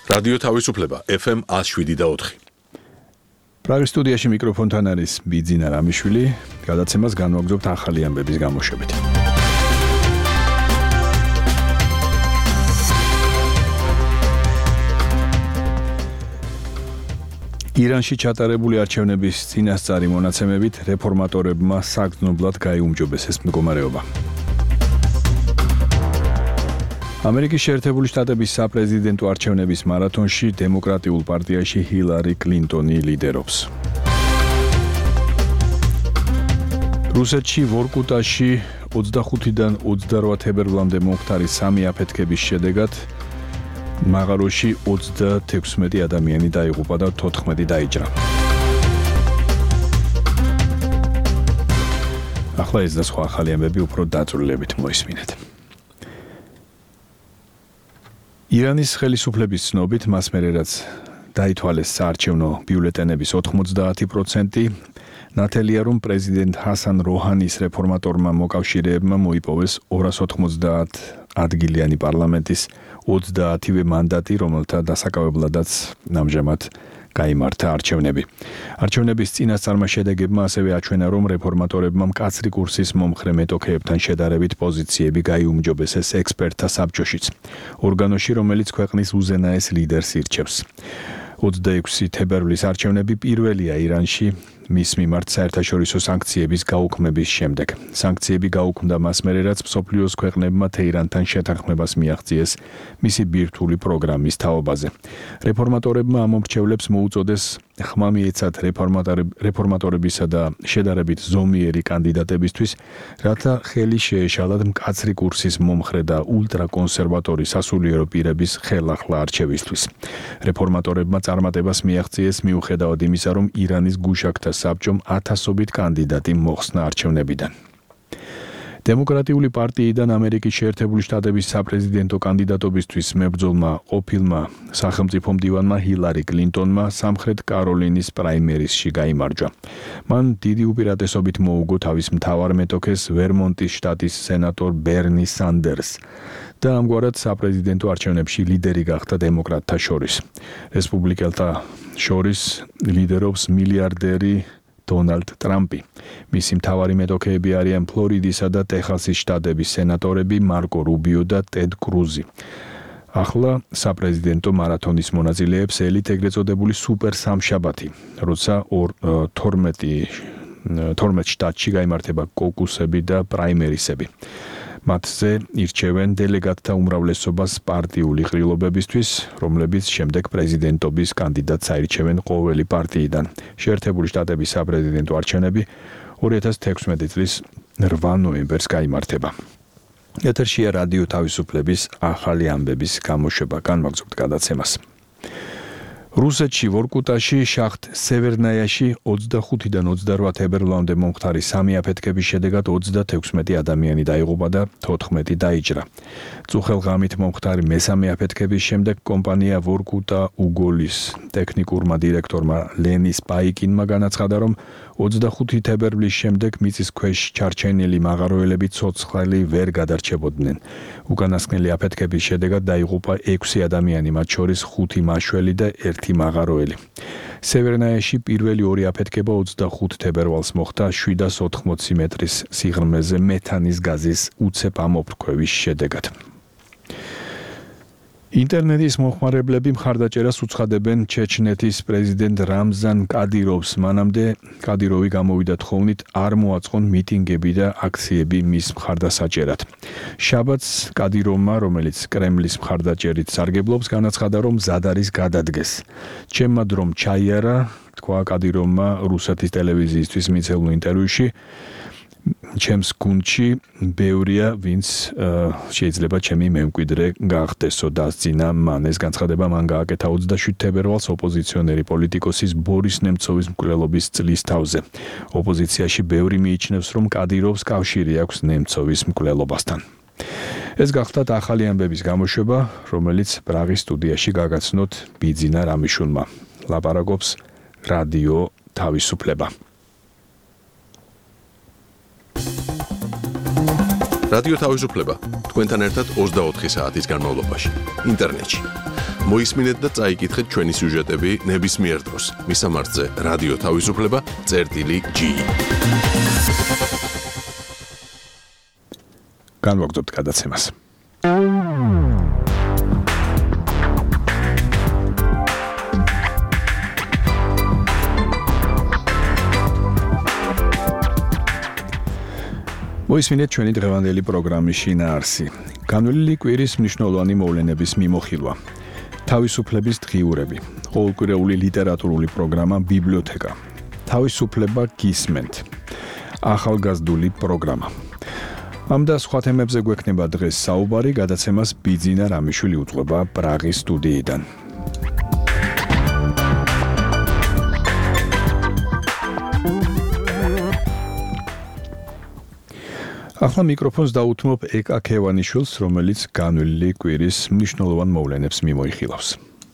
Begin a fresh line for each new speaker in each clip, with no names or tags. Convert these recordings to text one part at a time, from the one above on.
რადიო თავისუფლება FM 107.4.
პრაღის სტუდიაში მიკროფონთან არის ბიძინა რამიშვილი. გადაცემას განვაგრძობთ ახალი ამბების გამოშვებით. ირანში ჩატარებული არჩევნების წინასწარი მონაცემებით რეფორმატორებმა საგრძნობლად გაიუმჯობესეს მდგომარეობა. ამერიკის შეერთებული შტატების საპრეზიდენტო არჩევნების მარათონში დემოკრატიულ პარტიაში ჰილარი კლინტონი ლიდერობს. რუსეთში ვორკუტაში 25-დან 28 თებერვლამდე მომხდარი სამი აფეთქების შედეგად მაღაროში 36 ადამიანი დაიღუპა და 14 დაიჭრა. ახლა ეს და სხვა ახალი ამბები უფრო დაწვრილებით მოისმინეთ. ირანის ხელისუფლების ცნობით მას მერე რაც დაითვალეს საარჩევნო ბიულეტენების 90%, ნათელია რომ პრეზიდენტ ჰასან როჰანის რეფორმატორმა მოკავშირეებმა მოიპოვეს 290 ადგილიანი პარლამენტის 30-ვე მანდატი, რომელთა დასაკავებლადაც ამჟამად გაიმართა არჩევნები. არჩევნების წინასწარმა შედეგებმა ასევე აჩვენა, რომ რეფორმატორებმა მკაცრი კურსის მომხრე მეტოქეებთან შედარებით პოზიციები გაიუმჯობესეს ექსპერტთა საბჭოშიც, ორგანოში, რომელიც ქვეყნის უზენაეს ლიდერს ირჩევს. 26 თებერვლის არჩევნები პირველია ირანში მის მიმართ საერთაშორისო სანქციების გაუქმების შემდეგ. სანქციები გაუქმდა მას მერე რაც მსოფლიოს ქვეყნებმა თეირანთან შეთანხმებას მიაღწიეს მისი ბირთვული პროგრამის თაობაზე. რეფორმატორებმა ამ მომრჩევლებს მოუწოდეს ხმა მიეცათ რეფორმატორებისა და შედარებით ზომიერი კანდიდატებისთვის, რათა ხელი შეეშალათ მკაცრი კურსის მომხრე და ულტრაკონსერვატორი სასულიერო პირების ხელახლა არჩევისთვის. რეფორმატორებმა წარმატებას მიაღწიეს მიუხედავად იმისა, რომ ირანის გუშაგთა საბჭომ ათასობით კანდიდატი მოხსნა არჩევნებიდან. დემოკრატიული პარტიიდან ამერიკის შეერთებული შტატების საპრეზიდენტო კანდიდატობისთვის მებრძოლმა ყოფილმა სახელმწიფო მდივანმა ჰილარი კლინტონმა სამხრეთ კაროლინის პრაიმერისში გაიმარჯვა. მან დიდი უპირატესობით მოუგო თავის მთავარ მეტოქეს ვერმონტის შტატის სენატორ ბერნი სანდერსს და ამგვარად საპრეზიდენტო არჩევნებში ლიდერი გახდა დემოკრატთა შორის. რესპუბლიკელთა შორის ლიდერობს მილიარდერი დონალდ ტრამპი. მისი მთავარი მეტოქეები არიან ფლორიდისა და ტეხასის შტატების სენატორები მარკო რუბიო და ტედ კრუზი. ახლა საპრეზიდენტო მარათონის მონაწილეებს ელით ეგრეთ წოდებული სუპერ სამშაბათი, როცა 12 შტატში გაიმართება კოკუსები და პრაიმერისები. მათზე ირჩევენ დელეგატთა უმრავლესობას პარტიული ყრილობებისთვის, რომლებიც შემდეგ პრეზიდენტობის კანდიდატს აირჩევენ ყოველი პარტიიდან. შეერთებული შტატების საპრეზიდენტო არჩევნები 2016 წლის 8 ნოემბერს გაიმართება. ეთერშია რადიო თავისუფლების ახალი ამბების გამოშვება. განვაგრძობთ გადაცემას. რუსეთში ვორკუტაში შახტ სევერნაიაში 25-დან 28 თებერვლამდე მომხდარი სამი აფეთქების შედეგად 36 ადამიანი დაიღუპა და 14 დაიჭრა. წუხელ ღამით მომხდარი მესამე აფეთქების შემდეგ კომპანია ვორკუტა უგოლის ტექნიკურმა დირექტორმა ლენის პაიკინმა განაცხადა, რომ 25 თებერვლის შემდეგ მიწის ქვეშ ჩარჩენილი მაღაროელები ცოცხალი ვერ გადარჩებოდნენ. უკანასკნელი აფეთქების შედეგად დაიღუპა 6 ადამიანი, მათ შორის 5 მაშველი და 1 მაღაროელი. სევერნაიაში პირველი ორი აფეთქება 25 თებერვალს მოხდა 780 მეტრის სიღრმეზე მეთანის გაზის უცებ ამოფრქვევის შედეგად. ინტერნეტის მომხმარებლები მხარდაჭერას უცხადებენ ჩეჩნეთის პრეზიდენტ რამზან კადიროვს, მანამდე კადიროვი გამოვიდა თხოვნით არ მოაწყონ მიტინგები და აქციები მის მხარდასაჭერად. შაბათს კადიროვმა, რომელიც კრემლის მხარდაჭერით სარგებლობს, განაცხადა, რომ მზად არის გადადგეს. ჩემმა დრომ ჩაიარა, თქვა კადიროვმა რუსეთის ტელევიზიისთვის მიცემულ ინტერვიუში. ჩემს გუნდში ბევრია, ვინც შეიძლება ჩემი მემკვიდრე გახდესო, დასძინა მან. ეს განცხადება მან გააკეთა 27 თებერვალს ოპოზიციონერი პოლიტიკოსის ბორის ნემცოვის მკვლელობის წლის თავზე. ოპოზიციაში ბევრი მიიჩნევს, რომ კადიროვს კავშირი აქვს ნემცოვის მკვლელობასთან. ეს გახდათ ახალი ამბების გამოშვება, რომელიც პრაღის სტუდიაში გაგაცნოთ ბიძინა რამიშვილმა. ლაპარაკობს რადიო თავისუფლება.
რადიო თავისუფლება თქვენთან ერთად 24 საათის განმავლობაში ინტერნეტში. მოისმინეთ და წაიკითხეთ ჩვენი სიუჟეტები ნებისმიერ დროს. მისამართზე რადიო თავისუფლება.gi.
განვაგრძობთ გადაცემას. მოისმინეთ ჩვენი დღევანდელი პროგრამის შინაარსი. განვლილი კვირის მნიშვნელოვანი მოვლენების მიმოხილვა. თავისუფლების დღიურები. ყოველკვირეული ლიტერატურული პროგრამა ბიბლიოთეკა. თავისუფლება გისმენთ. ახალგაზრდული პროგრამა. ამ და სხვა თემებზე გვექნება დღეს საუბარი, გადაცემას ბიძინა რამიშვილი უძღვება პრაღის სტუდიიდან. ახლა მიკროფონს დაუთმობ ეკა ქევანიშვილს, რომელიც განვლილი კვირის მნიშვნელოვან მოვლენებს მიმოიხილავს.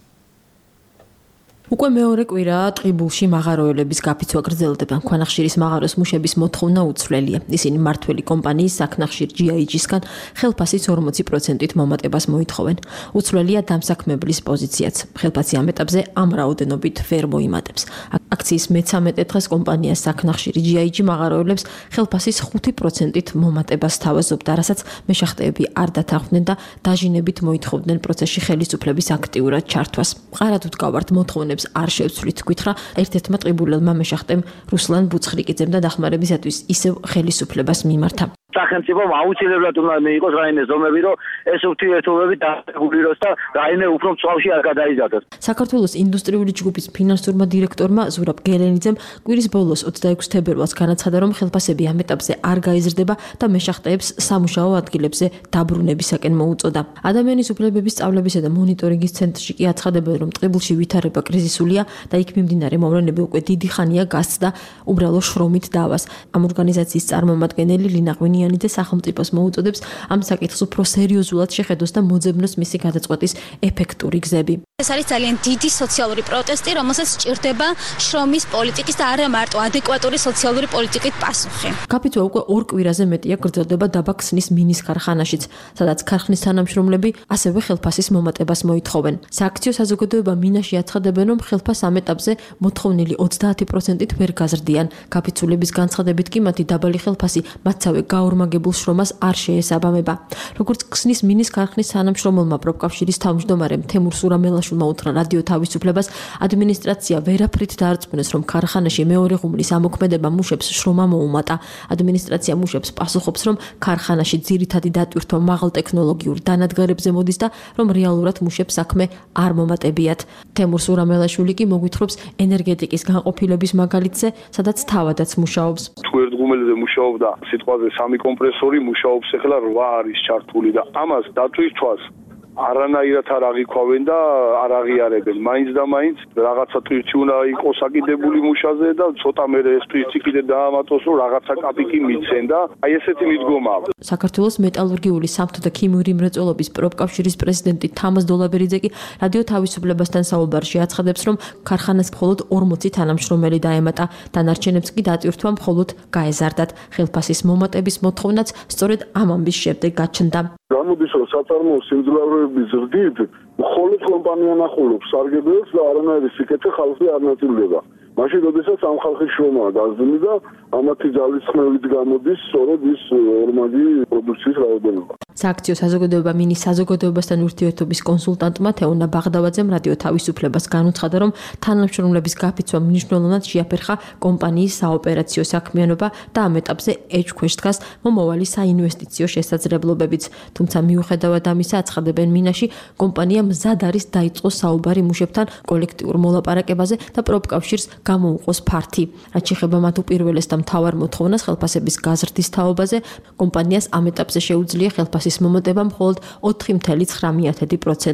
უკვე მეორე კვირაა ტყიბულში მაღაროელების გაფიცვა გრძელდება. ქვანახშირის მაღაროს მუშების მოთხოვნა უცვლელია. ისინი მმართველი კომპანიის საქნახშირ GIG-სგან ხელფასის 40%-ით მომატებას მოითხოვენ. უცვლელია დამსაქმებლის პოზიციაც. ხელფასი ამ ეტაპზე ამ რაოდენობით ვერ მოიმატებს. აქციის მე-13 დღეს კომპანიას საქნახშირი GIG მაღაროელებს ხელფასის 5%-ით მომატებას თავაზობდა, რასაც მეშახტეები არ დათანხმდნენ და დაჟინებით მოითხოვდნენ პროცესში ხელისუფლების აქტიურად ჩართვას. მყარად ვდგავართ მოთხოვნებს არ შევცვლით, გითხრა ერთ-ერთმა ტყიბულელმა მეშახტემ რუსლან ბუცხრიკიძემ და დახმარებისათვის ისევ ხელისუფლებას მიმართა.
სახელმწიფომ აუცილებლად უნდა მიიღოს რაიმე ზომები, რომ ეს ურთიერთობები დარეგულიროს და რაიმე უფრო მწვავში არ გადაიზარდოს.
საქართველოს ინდუსტრიული ჯგუფის ფინანსურმა დირექტორმა ზურაბ გელენიძემ კვირის ბოლოს 26 თებერვალს განაცხადა, რომ ხელფასები ამ ეტაპზე არ გაიზრდება და მეშახტეებს სამუშაო ადგილებზე დაბრუნებისაკენ მოუწოდა. ადამიანის უფლებების სწავლებისა და მონიტორინგის ცენტრში კი აცხადებენ, რომ ტყიბულში ვითარება კრიზისულია და იქ მიმდინარე მოვლენები უკვე დიდი ხანია გასცდა უბრალო შრომით დავას. ამ ორგანიზაციის წარმომადგენელი ლინა ღვინიანიძე სახელმწიფოს მოუწოდებს ამ საკითხს უფრო სერიოზულად შეხედოს და მოძებნოს მისი გადაწყვეტის ეფექტური გზები.
ეს არის ძალიან დიდი სოციალური პროტესტი, რომელსაც სჭირდება შრომის პოლიტიკის და არა მარტო ადეკვატური სოციალური პოლიტიკით პასუხი.
გაფიცვა უკვე 2 კვირაზე მეტია გრძელდება დაბა ქსნის მინის ქარხანაშიც, სადაც ქარხნის თანამშრომლები ასევე ხელფასის მომატებას მოითხოვენ. სააქციო საზოგადოება მინაში აცხადებენ, რომ ხელფას ამ ეტაპზე მოთხოვნილი 30%-ით ვერ გაზრდიან. გაფიცულების განცხადებით კი მათი დაბალი ხელფასი მათსავე გაორმაგებულ შრომას არ შეესაბამება. როგორც ქსნის მინის ქარხნის თანამშრომელმა პროფკავშირის თავმჯდომარემ თემურ სურამელაშვილმა უთხრა რადიო თავისუფლებას, ადმინისტრაცია ვერაფრით დაარწმუნეს, რომ ქარხანაში მეორე ღუმლის ამოქმედება მუშებს შრომა მოუმატა. ადმინისტრაცია მუშებს პასუხობს, რომ ქარხანაში ძირითადი დატვირთვა მაღალ ტექნოლოგიურ დანადგარებზე მოდის და რომ რეალურად მუშებს საქმე არ მომატებიათ. თემურ სურამელაშვილი კი მოგვითხრობს ენერგეტიკის განყოფილების მაგალითზე, სადაც თავადაც მუშაობს.
თუ ერთ ღუმელზე მუშაობდა სიტყვაზე 3 კომპრესორი, მუშაობს ახლა 8 არის ჩართული და ამას დატვირთვას არანაირად არ აღიქვავენ და არ აღიარებენ. მაინც და მაინც რაღაცა ტვირთი უნდა იყოს აკიდებული მუშაზე და ცოტა მერე ეს ტვირთი კიდე დაამატოს, რომ რაღაცა კაპიკი მიცენ და აი ესეთი მიდგომაა.
საქართველოს მეტალურგიული, სამთო და ქიმიური მრეწველობის პროფკავშირის პრეზიდენტი თამაზ დოლაბერიძე კი რადიო თავისუფლებასთან საუბარში აცხადებს, რომ ქარხანას მხოლოდ 40 თანამშრომელი დაემატა, დანარჩენებს კი დატვირთვა მხოლოდ გაეზარდათ. ხელფასის მომატების მოთხოვნაც სწორედ ამ ამბის შემდეგ გაჩნდა.
გამოდის რომ საწარმოო სიმძლავრეების ზრდით მხოლოდ კომპანია ნახულობს სარგებელს და არანაირი სიკეთე ხალხი არ ნაწილდება. მაშინ როდესაც ამ ხალხის შრომა გაზრდილი და ამათი ძალისხმევით გამოდის სწორედ ის ორმაგი პროდუქციის რაოდენობა.
სააქციო საზოგადოება მინის საზოგადოებასთან ურთიერთობის კონსულტანტმა თეონა ბაღდავაძემ რადიო თავისუფლებას განუცხადა, რომ თანამშრომლების გაფიცვა მნიშვნელოვნად შეაფერხა კომპანიის საოპერაციო საქმიანობა და ამ ეტაპზე ეჭქვეშ დგას მომავალი საინვესტიციო შესაძლებლობებიც. თუმცა მიუხედავად ამისა, აცხადებენ მინაში, კომპანია მზად არის დაიწყოს საუბარი მუშებთან კოლექტიურ მოლაპარაკებაზე და პროფკავშირს გამოუყოს ფართი. რაც შეეხება მათ უპირველეს და მთავარ მოთხოვნას ხელფასების გაზრდის თაობაზე, კომპანიას ამ ეტაპზე შეუძლია ხელფასის მომატება მხოლოდ 4.9%-ით.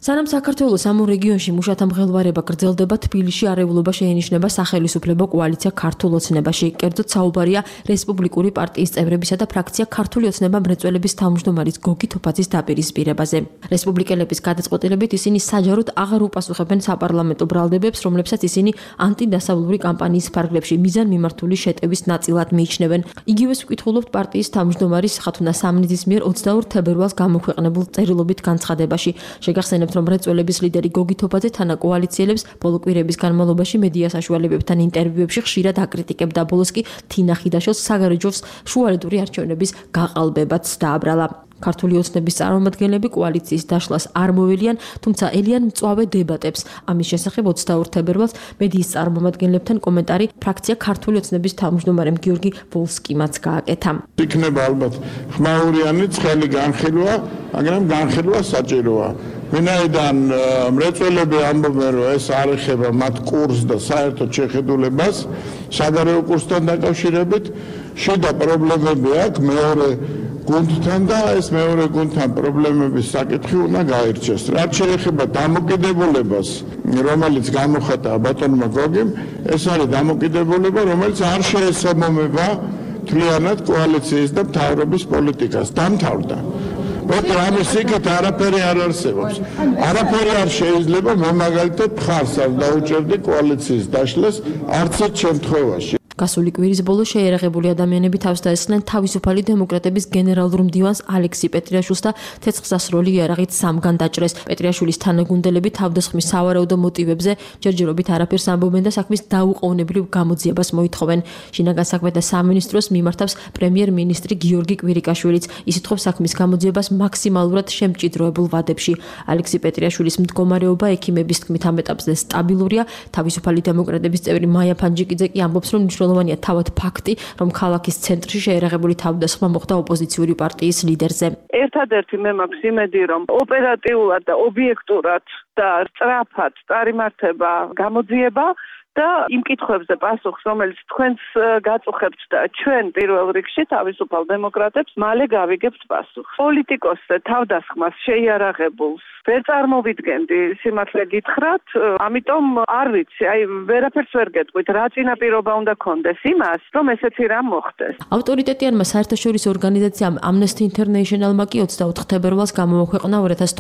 სანამ საქართველოს ამ რეგიონში მუშათა მღელვარება გრძელდება, თბილისში არეულობა შეენიშნება სახელმწიფო კოალიცია ქართულ ოცნებაში. კერძოდ საუბარია რესპუბლიკური პარტიის წევრებისა და ფრაქცია ქართული ოცნება მრეწველების თავმჯდომარის გოგი თოფაძის დაპირისპირებაზე. რესპუბლიკელების გადაწყვეტილებით ისინი საჯაროდ აღარ უპასუხებენ საპარლამენტო ბრალდებებს, რომლებსაც ისინი ანტიდასავლური კამპანიის ფარგლებში მიზანმიმართული შეტევის ნაწილად მიიჩნევენ. იგივეს ვკითხულობთ პარტიის თავმჯდომარის ხათუნა სამნიძის მიერ 22 თებერვალს გამოქვეყნებულ წერილობით განცხადებაში. შეგახსენებთ, რომ მრეწველების ლიდერი გოგი თოფაძე თანაკოალიციელებს ბოლო კვირების განმავლობაში მედია საშუალებებთან ინტერვიუებში ხშირად აკრიტიკებდა. ბოლოს კი თინა ხიდაშოს საგარეჯოს შუალედური არჩევნების გაყალბებაც დააბრალა. ქართული ოცნების წარმომადგენლები კოალიციის დაშლას არ მოველიან, თუმცა ელიან მწვავე დებატებს. ამის შესახებ 22 თებერვალს მედიის წარმომადგენლებთან კომენტარი ფრაქცია ქართული ოცნების თავმჯდომარემ გიორგი ვოლსკიმაც გააკეთა.
იქნება ალბათ ხმაურიანი ცხელი განხილვა, მაგრამ განხილვა საჭიროა. ვინაიდან მრეწველები ამბობენ, რომ ეს არ ეხება მათ კურსს და საერთოდ შეხედულებას, საგარეო კურსთან დაკავშირებით შიდა პრობლემები აქვს მეორე გუნდთან და ეს მეორე გუნდთან პრობლემების საკითხი უნდა გაირჩეს. რაც შეეხება დამოკიდებულებას, რომელიც გამოხატა ბატონმა გოგიმ, ეს არის დამოკიდებულება, რომელიც არ შეესაბამება მთლიანად კოალიციის და მთავრობის პოლიტიკას. დამთავრდა. მაგრამ ამის იქით არაფერი არ არსებობს. არაფერი არ შეიძლება მე მაგალითად მხარს არ დაუჭერდი კოალიციის დაშლას არც ერთ შემთხვევაში.
გასული კვირის ბოლოს შეიარაღებული ადამიანები თავს დაესხნენ თავისუფალი დემოკრატების გენერალურ მდივანს ალექსი პეტრიაშვილს და ცეცხლსასროლი იარაღით სამგან დაჭრეს. პეტრიაშვილის თანაგუნდელები თავდასხმის სავარაუდო მოტივებზე ჯერჯერობით არაფერს ამბობენ და საქმის დაუყოვნებლივ გამოძიებას მოითხოვენ. შინაგან საქმეთა სამინისტროს მიმართავს პრემიერ-მინისტრი გიორგი კვირიკაშვილიც. ის ითხოვს საქმის გამოძიებას მაქსიმალურად შემჭიდროებულ ვადებში. ალექსი პეტრიაშვილის მდგომარეობა ექიმების თქმით ამ ეტაპზე სტაბილურია. თავისუფალი დემოკრატების წევრი მაია ფანჯიკიძე კი ამბობს, რომ მნიშვნელოვანია თავად ფაქტი, რომ ქალაქის ცენტრში შეიარაღებული თავდასხმა მოხდა ოპოზიციური პარტიის ლიდერზე.
ერთადერთი მე მაქვს იმედი, რომ ოპერატიულად და ობიექტურად და სწრაფად წარიმართება გამოძიება და იმ კითხვებზე პასუხს, რომელიც თქვენს გაწუხებთ და ჩვენ პირველ რიგში თავისუფალ დემოკრატებს მალე გავიგებთ პასუხს. პოლიტიკოსზე თავდასხმას შეიარაღებულს ვერ წარმოვიდგენდი, სიმართლე გითხრათ, ამიტომ არ ვიცი, ვერაფერს ვერ გეტყვით, რა წინაპირობა უნდა კონდეს იმას, რომ ესეთი რამ მოხდეს.
ავტორიტეტიანმა საერთაშორისო ორგანიზაციამ Amnesty International-მა კი 24 თებერვალს გამოაქვეყნა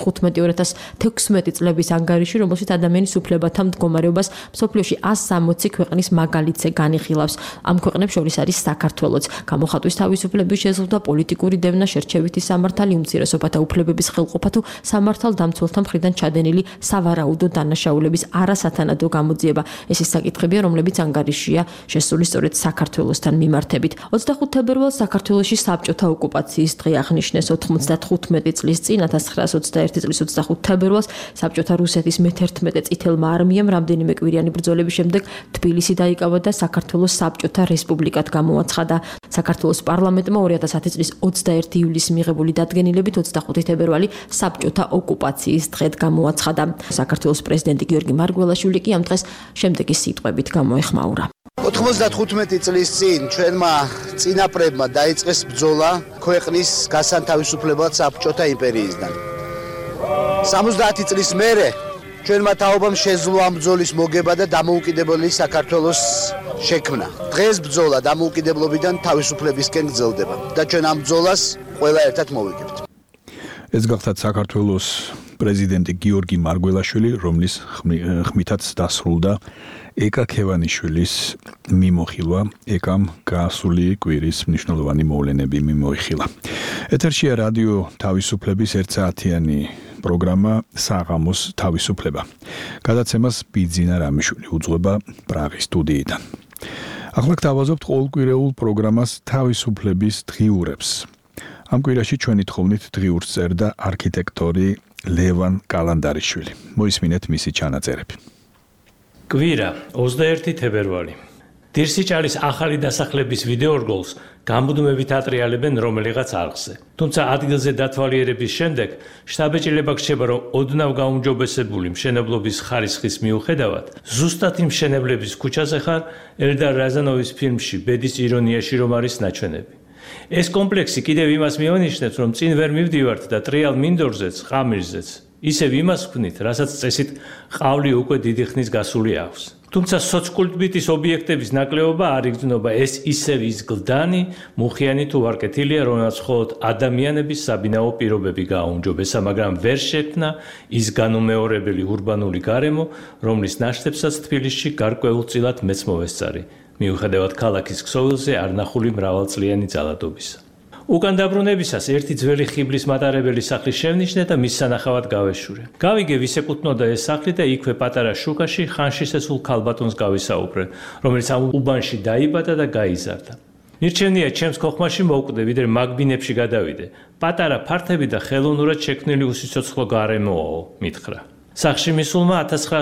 2015-2016 წლების ანგარიში, რომელშიც ადამიანის უფლებათა მდგომარეობას მსოფლიოში 160 ქვეყნის მაგალითზე განიხილავს. ამ ქვეყნებს შორის არის საქართველოც. გამოხატვის თავისუფლების შეზღუდვა, პოლიტიკური დევნა, შერჩევითი სამართალი, უმცირესობათა უფლებების ხელყოფა თუ სამართალდამცველთა მხრიდან ჩადენილი სავარაუდო დანაშაულების არასათანადო გამოძიება. ეს ის საკითხებია, რომლებიც ანგარიშია შესული სწორედ საქართველოსთან მიმართებით. 25 თებერვალს საქართველოში საბჭოთა ოკუპაციის დღე აღნიშნეს. 95 წლის წინ 1921 წლის 25 თებერვალს საბჭოთა რუსეთის მე-11 წითელმა არმიამ რამდენიმე კვირიანი ბრძოლების შემდეგ თბილისი დაიკავა და საქართველოს საბჭოთა რესპუბლიკად გამოაცხადა. საქართველოს პარლამენტმა 2010 წლის 21 ივლისს მიღებული დადგენილებით 25 თებერვალი საბჭოთა ოკუპაციის დღედ გამოაცხადა. საქართველოს პრეზიდენტი გიორგი მარგველაშვილი კი ამ დღეს შემდეგი სიტყვებით გამოეხმაურა.
95 წლის წინ ჩვენმა წინაპრებმა დაიწყეს ბრძოლა ქვეყნის გასანთავისუფლებლად საბჭოთა იმპერიისგან. 70 წლის მერე ჩვენმა თაობამ შეძლო ამ ბრძოლის მოგება და დამოუკიდებელი საქართველოს შექმნა. დღეს ბრძოლა დამოუკიდებლობიდან თავისუფლებისკენ გრძელდება და ჩვენ ამ ბრძოლას ყველა ერთად მოვიგებთ.
ეს გახლავთ საქართველოს პრეზიდენტი გიორგი მარგველაშვილი, რომლის ხმითაც დასრულდა ეკა ქევანიშვილის მიმოხილვა. ეკამ გასული კვირის მნიშვნელოვანი მოვლენები მიმოიხილა. ეთერშია რადიო თავისუფლების ერთსაათიანი პროგრამა საღამოს თავისუფლება. გადაცემას ბიძინა რამიშვილი უძღვება პრაღის სტუდიიდან. ახლა გთავაზობთ ყოველკვირეულ პროგრამას თავისუფლების დღიურებს. ამ კვირაში ჩვენი თხოვნით დღიურს წერდა არქიტექტორი ლევან კალანდარიშვილი. მოისმინეთ მისი ჩანაწერები.
კვირა 21 თებერვალი. დირსიჭალის ახალი დასახლების ვიდეორგოლს გამუდმებით ატრიალებენ რომელიღაც არხზე. თუმცა ადგილზე დათვალიერების შემდეგ შტაბ-ეჭილება გრჩება, რომ ოდნავ გაუმჯობესებული მშენებლობის ხარისხის მიუხედავად, ზუსტად იმ მშენებლების ქუჩაზე ხარ ელდარ რაზანოვის ფილმში ბედის ირონიაში რომ არის ნაჩვენები. ეს კომპლექსი კიდევ იმას მიანიშნებს, რომ წინ ვერ მივდივართ და ტრიალ მინდორზეც, ყამირზეც ისევ იმას ვქნით, რასაც წესით ყავლი უკვე დიდი ხნის გასული აქვს. თუმცა სოცკულტბიტის ობიექტების ნაკლებობა არ იგრძნობა, ეს ისევ ის გლდანი, მუხიანი თუ ვარკეთილია, რომელსაც მხოლოდ ადამიანების საბინაო პირობები გააუმჯობესა, მაგრამ ვერ შექმნა ის განუმეორებელი ურბანული გარემო, რომლის ნაშთებსაც თბილისში გარკვეულწილად მეც მოვესწარი, მიუხედავად ქალაქის ქსოვილზე არნახული მრავალწლიანი ძალადობისა. უკან დაბრუნებისას ერთი ძველი ხიბლის მატარებელი სახლი შევნიშნე და მის სანახავად გავეშურე. გავიგე ვის ეკუთვნოდა ეს სახლი და იქვე პატარა შუქაში ხანში სესულ ქალბატონს გავისაუბრე, რომელიც ამ უბანში დაიბადა და გაიზარდა. მირჩენია ჩემს ქოხმაში მოვკვდე, ვიდრე მაგბინებში გადავიდე. პატარა ფართები და ხელოვნურად შექმნილი უსიცოცხლო გარემოაო, მითხრა. სახლში მისულმა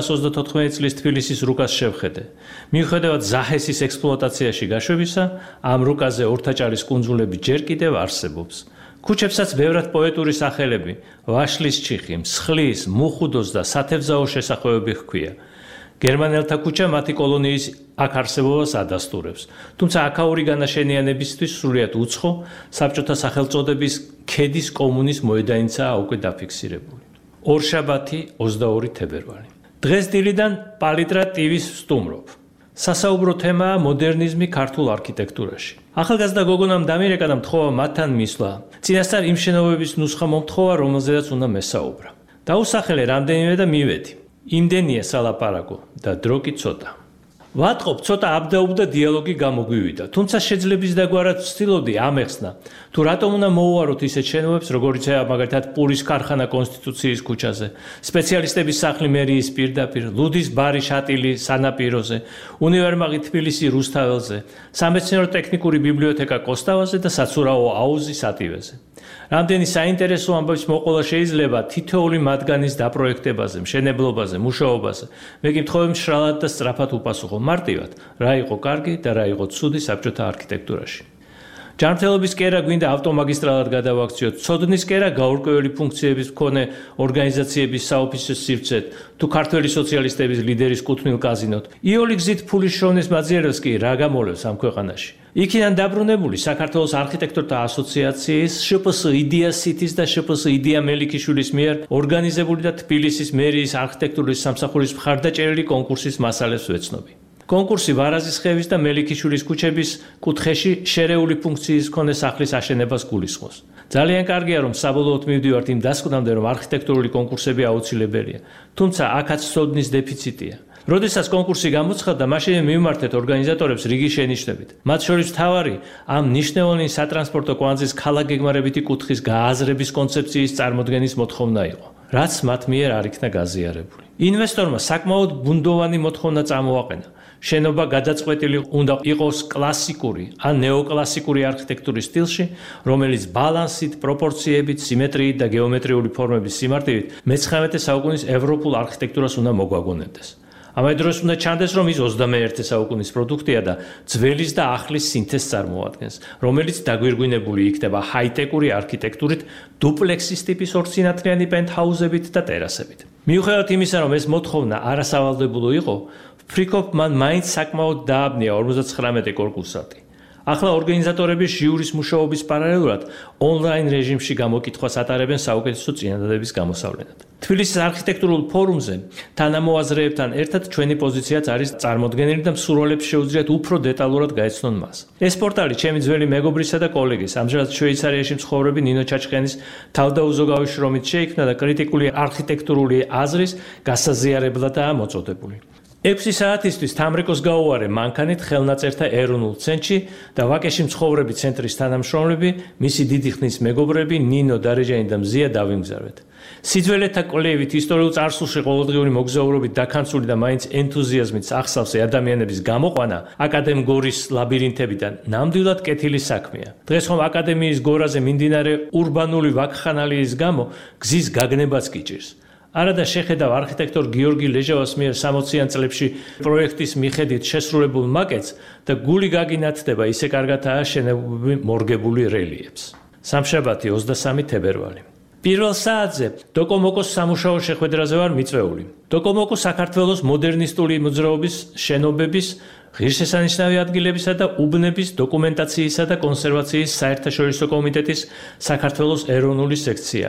1934 წლის თბილისის რუკას შევხედე. მიუხედავად ზაჰესის ექსპლუატაციაში გაშვებისა, ამ რუკაზე ორთაჭალის კუნძულები ჯერ კიდევ არსებობს. ქუჩებსაც ბევრად პოეტური სახელები, ვაშლის ჩიხი, მსხლის, მუხუდოს და სათევზაო შესახვევები ჰქვია. გერმანელთა ქუჩა მათი კოლონიის აქ არსებობას ადასტურებს, თუმცა აქაური განაშენიანებისთვის სრულიად უცხო საბჭოთა სახელწოდების ქედის კომუნის მოედანიცაა უკვე დაფიქსირებული. ორშაბათი 22 თებერვალი. დღეს დილიდან პალიტრა ტივის ვსტუმრობ. სასაუბრო თემაა მოდერნიზმი ქართულ არქიტექტურაში. ახალგაზრდა გოგონამ დამირეკა და მთხოვა მათთან მისვლა. წინასწარ იმ შენობების ნუსხა მომთხოვა, რომელზედაც უნდა მესაუბრა. დაუსახელე რამდენიმე და მივედი. იმდენია სალაპარაკო და დრო კი ცოტა. ვატყობ, ცოტა აბდაუბდა დიალოგი გამოგვივიდა, თუმცა შეძლების დაგვარად ვცდილობდი ამეხსნა, თუ რატომ უნდა მოუვაროთ ისეთ შენობებს, როგორიცაა მაგალითად პურის ქარხანა კონსტიტუციის ქუჩაზე, სპეციალისტების სახლი მერიის პირდაპირ, ლუდის ბარი შატილი სანაპიროზე, უნივერმაღი თბილისი რუსთაველზე, სამეცნიერო-ტექნიკური ბიბლიოთეკა კოსტავაზე და საცურაო აუზი სატივეზე. რამდენი საინტერესო ამბების მოყოლა შეიძლება თითოეული მათგანის დაპროექტებაზე, მშენებლობაზე, მუშაობაზე. მე კი მთხოვე მშრალად და სწრაფად უპასუხო მარტივად, რა იყო კარგი და რა იყო ცუდი საბჭოთა არქიტექტურაში. ჯანმრთელობის კერა გვინდა ავტომაგისტრალად გადავაქციოთ, ცოდნის კერა გაურკვეველი ფუნქციების მქონე ორგანიზაციების საოფისე სივრცეთ, თუ ქართველი სოციალისტების ლიდერის კუთვნილ კაზინოთ. იოლი გზით ფულის შოვნის მაძიერებს კი რა გამოლევს ამ ქვეყანაში. იქიდან დაბრუნებული საქართველოს არქიტექტორთა ასოციაციის შპს იდეა სიტის და შპს იდეა მელიქიშვილის მიერ ორგანიზებული და თბილისის მერიის არქიტექტურის სამსახურის მხარდაჭერილი კონკურსის მასალებს ვეცნობი. კონკურსი ვარაზისხევის და მელიქიშვილის ქუჩების კუთხეში შერეული ფუნქციის მქონე სახლის აშენებას გულისხმობს. ძალიან კარგია, რომ საბოლოოდ მივდივართ იმ დასკვნამდე, რომ არქიტექტურული კონკურსები აუცილებელია, თუმცა აქაც ცოდნის დეფიციტია. როდესაც კონკურსი გამოცხადდა, მაშინ მივმართეთ ორგანიზატორებს რიგი შენიშვნებით. მათ შორის მთავარი ამ მნიშვნელოვანი სატრანსპორტო კვანძის ქალაქგეგმარებითი კუთხის გააზრების კონცეფციის წარმოდგენის მოთხოვნა იყო, რაც მათ მიერ არ იქნა გაზიარებული. ინვესტორმა საკმაოდ ბუნდოვანი მოთხოვნა წამოაყენა. შენობა გადაწყვეტილი უნდა იყოს კლასიკური ან ნეოკლასიკური არქიტექტურის სტილში, რომელიც ბალანსით, პროპორციებით, სიმეტრიით და გეომეტრიული ფორმების სიმარტივით მე-19 საუკუნის ევროპულ არქიტექტურას უნდა მოგვაგონებდეს. ამავე დროს უნდა ჩანდეს, რომ ის 21 საუკუნის პროდუქტია და ძველის და ახლის სინთეზს წარმოადგენს, რომელიც დაგვირგვინებული იქნება ჰაიტეკური არქიტექტურით, დუპლექსის ტიპის ორსინათლიანი პენტჰაუზებით და ტერასებით. მიუხედავად იმისა, რომ ეს მოთხოვნა არასავალდებულო იყო, ვფრიქობ, მან მაინც საკმაოდ დააბნია 59 კონკურსანტი. ახლა ორგანიზატორები ჟიურის მუშაობის პარალელურად ონლაინ რეჟიმში გამოკითხვას ატარებენ საუკეთესო წინადადების გამოსავლენად. თბილისის არქიტექტურულ ფორუმზე თანამოაზრეებთან ერთად ჩვენი პოზიციაც არის წარმოდგენილი და მსურველებს შეუძლიათ უფრო დეტალურად გაეცნონ მას. ეს პორტალი ჩემი ძველი მეგობრისა და კოლეგის, ამჟამად შვეიცარიაში მცხოვრები ნინო ჩაჩხენის თავდაუზოგავი შრომით შეიქმნა და კრიტიკული არქიტექტურული აზრის გასაზიარებლადაა მოწოდებული. 6 საათისთვის თამრიკოს გაუვარე მანქანით ხელნაწერთა ეროვნულ ცენტრში და ვაკეში მცხოვრები ცენტრის თანამშრომლები, მისი დიდი ხნის მეგობრები ნინო დარეჯანი და მზია დავიმგზავრეთ. სიძველეთა კვლევით ისტორიულ წარსულში ყოველდღიური მოგზაურობით დაქანცული და მაინც ენთუზიაზმით ახსავსე ადამიანების გამოყვანა აკადემ გორის ლაბირინთებიდან ნამდვილად კეთილი საქმეა. დღეს ხომ აკადემიის გორაზე მიმდინარე ურბანული ვაკხანალიის გამო გზის გაგნებაც გიჭირს. არადა შეხედავ არქიტექტორ გიორგი ლეჟავას მიერ 60-იან წლებში პროექტის მიხედვით შესრულებულ მაკეტს და გული გაგინათდება ისე კარგად ააშენებული მორგებული რელიეფს. სამშაბათი 23 თებერვალი. პირველ საათზე დოკომოკოს სამუშაო შეხვედრაზე ვარ მიწვეული. დოკომოკო საქართველოს მოდერნისტული მოძრაობის შენობების, ღირსშესანიშნავი ადგილებისა და უბნების დოკუმენტაციისა და კონსერვაციის საერთაშორისო კომიტეტის საქართველოს ეროვნული სექციაა.